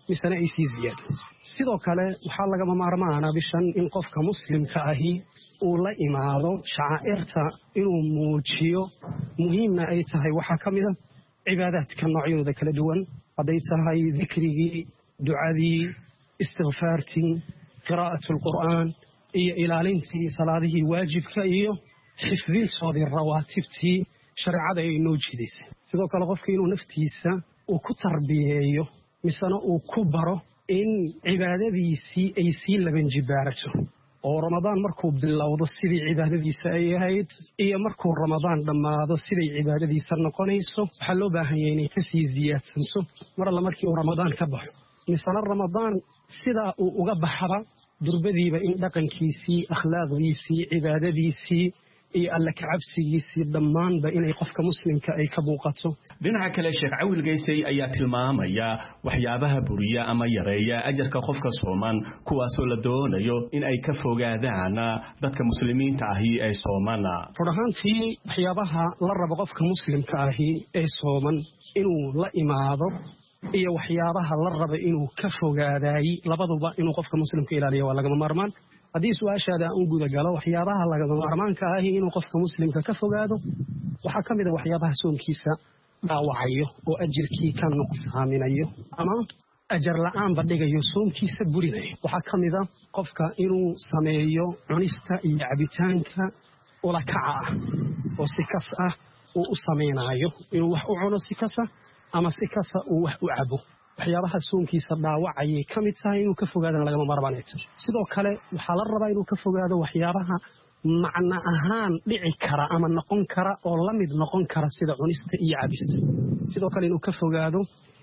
misana ay sii ziyaado sidoo kale waxaa lagama maarmaana bishan in qofka muslimka ahi uu la imaado shacaa'irta inuu muujiyo muhiimna ay tahay waxaa ka mid a cibaadaadka noocyadooda kala duwan hadday tahay dikrigii ducadii istikfaartii qiraa'atu alqur'aan iyo ilaalintii salaadihii waajibka iyo xifdintoodii rawaatibtii shareecada ay noo jiidaysay sidoo kale qofka inuu naftiisa uu ku tarbiyeeyo misena uu ku baro in cibaadadiisii ay sii laban jibaarato oo ramadaan markuu bilowdo sidii cibaadadiisa ay ahayd iyo markuu ramadaan dhammaado siday cibaadadiisa noqonayso waxaa loo baahan yahay inay kasii ziyaadsanto mar alla markii uu ramadaan ka baxo misena ramadaan sidaa uu uga baxaba durbadiiba in dhaqankiisii akhlaaqdiisii cibaadadiisii iyo alla ka cabsigiisii dhammaanba inay qofka muslimka ay ka muuqato dhinaca kale sheekh Cawil Geysay ayaa tilmaamaya waxyaabaha buriya ama yareeya ajarka qofka sooman kuwaasoo la doonayo in ay ka fogaadaan dadka muslimiinta ahi ee soomana ruuxantii waxyaabaha la rabo qofka muslimka ahi ee sooman inuu la imaado iyo waxyaabaha la rabo inuu ka fogaaday labaduba inuu qofka muslimka ilaaliyo waa lagama maarmaan haddii su'aashaada aan guda galo waxyaabaha lagama maarmaanka ahi inuu qofka muslimka ka fogaado waxaa ka mid a waxyaabaha soonkiisa dhaawacayo oo ajirkii ka nuqsaaminayo ama ajar la'aanba dhigayo soonkiisa burinayo waxaa ka mid a qofka inuu sameeyo cunista iyo cabitaanka ulakaca ah oo si kas ah uu u samaynayo inuu wax u cuno si kasa ama si kasa uu wax u cabo waxyaabaha soonkiisa dhaawacayay ka mid tahay inuu ka fogaadana lagama maarmaanayto sidoo kale waxaa la rabaa inuu ka fogaado waxyaabaha macno ahaan dhici kara ama noqon kara oo la mid noqon kara sida cunista iyo cabista sidoo kale inuu ka fogaado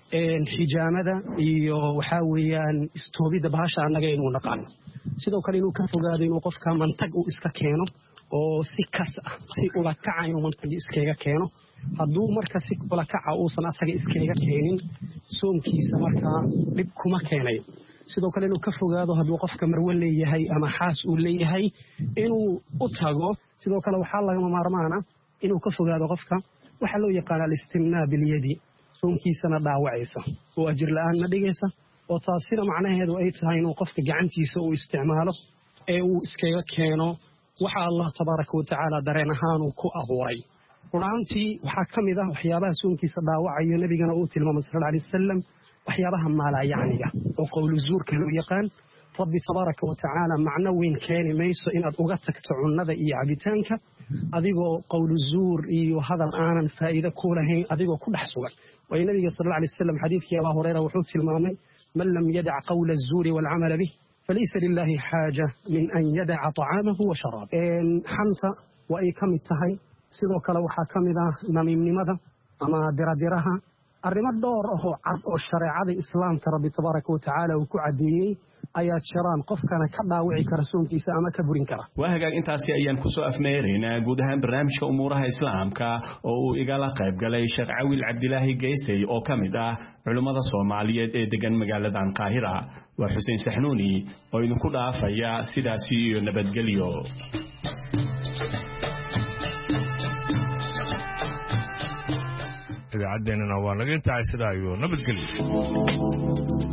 xijaamada iyo waxaa weeyaan istoobidda bahasha annaga inuu naqaano sidoo kale inuu ka fogaado inuu qofka mantag uu iska keeno oo si kas ah si ulakaca inuu mantagi iskaga keeno hadduu marka si ulakaca uusan asaga iskaga keenin soomkiisa markaa dhib kuma keenayo sidoo kale inuu ka fogaado hadduu qofka marwo leeyahay ama xaas uu leeyahay inuu u tago sidoo kale waxaa lagama maarmaana inuu ka fogaado qofka waxaa loo yaqaana alistimnaa bilyadi soomkiisana dhaawacaysa oo ajir la'aanna dhigaysa oo taasina macnaheedu ay tahay inuu qofka gacantiisa uu isticmaalo ee uu iskaga keeno waxa allah tabaaraka wa tacaala dareen ahaanuu ku abuuray runaantii waxaa ka mid ah waxyaabaha soonkiisa dhaawacayo nebigana uu tilmaamay sal alay wasalam waxyaabaha maalaayacniga oo qowlu zuurka loo yaqaan rabbi tabaaraka wa tacaala macno weyn keeni mayso inaad uga tagto cunnada iyo cabitaanka adigoo qowlu zuur iyo hadal aanan faa'iido ku lahayn adigoo ku dhex sugan waayo nabiga sal alla alay wasalam xadiidkii abaa hureyra wuxuu tilmaamay man lam yadac qawla azuuri waalcamala bih falaysa lilahi xaaja min an yadaca طacaamahu wa sharaab xanta waa ay ka mid tahay sidoo kale waxaa ka mid ah namiimnimada ama diradiraha arrimo dhowr ah oo cad oo shareecada islaamka rabbi tabaaraka wa tacaala uu ku caddeeyey ayaa jiraan qofkana ka dhaawici kara soonkiisa ama ka burin kara waa hagaag intaasi ayaan kusoo afmeeraynaa guud ahaan barnaamijka umuuraha islaamka oo uu igala qayb galay sheekh Cawil Cabdilaahi Geysay oo ka mid ah culimmada Soomaaliyeed ee degan magaaladan Qaahira waa Xuseen Saxnuuni oo idinku dhaafaya sidaasi iyo nabadgelyo idaacadeenana waa naga intahay sidaa iyo nabadgelyo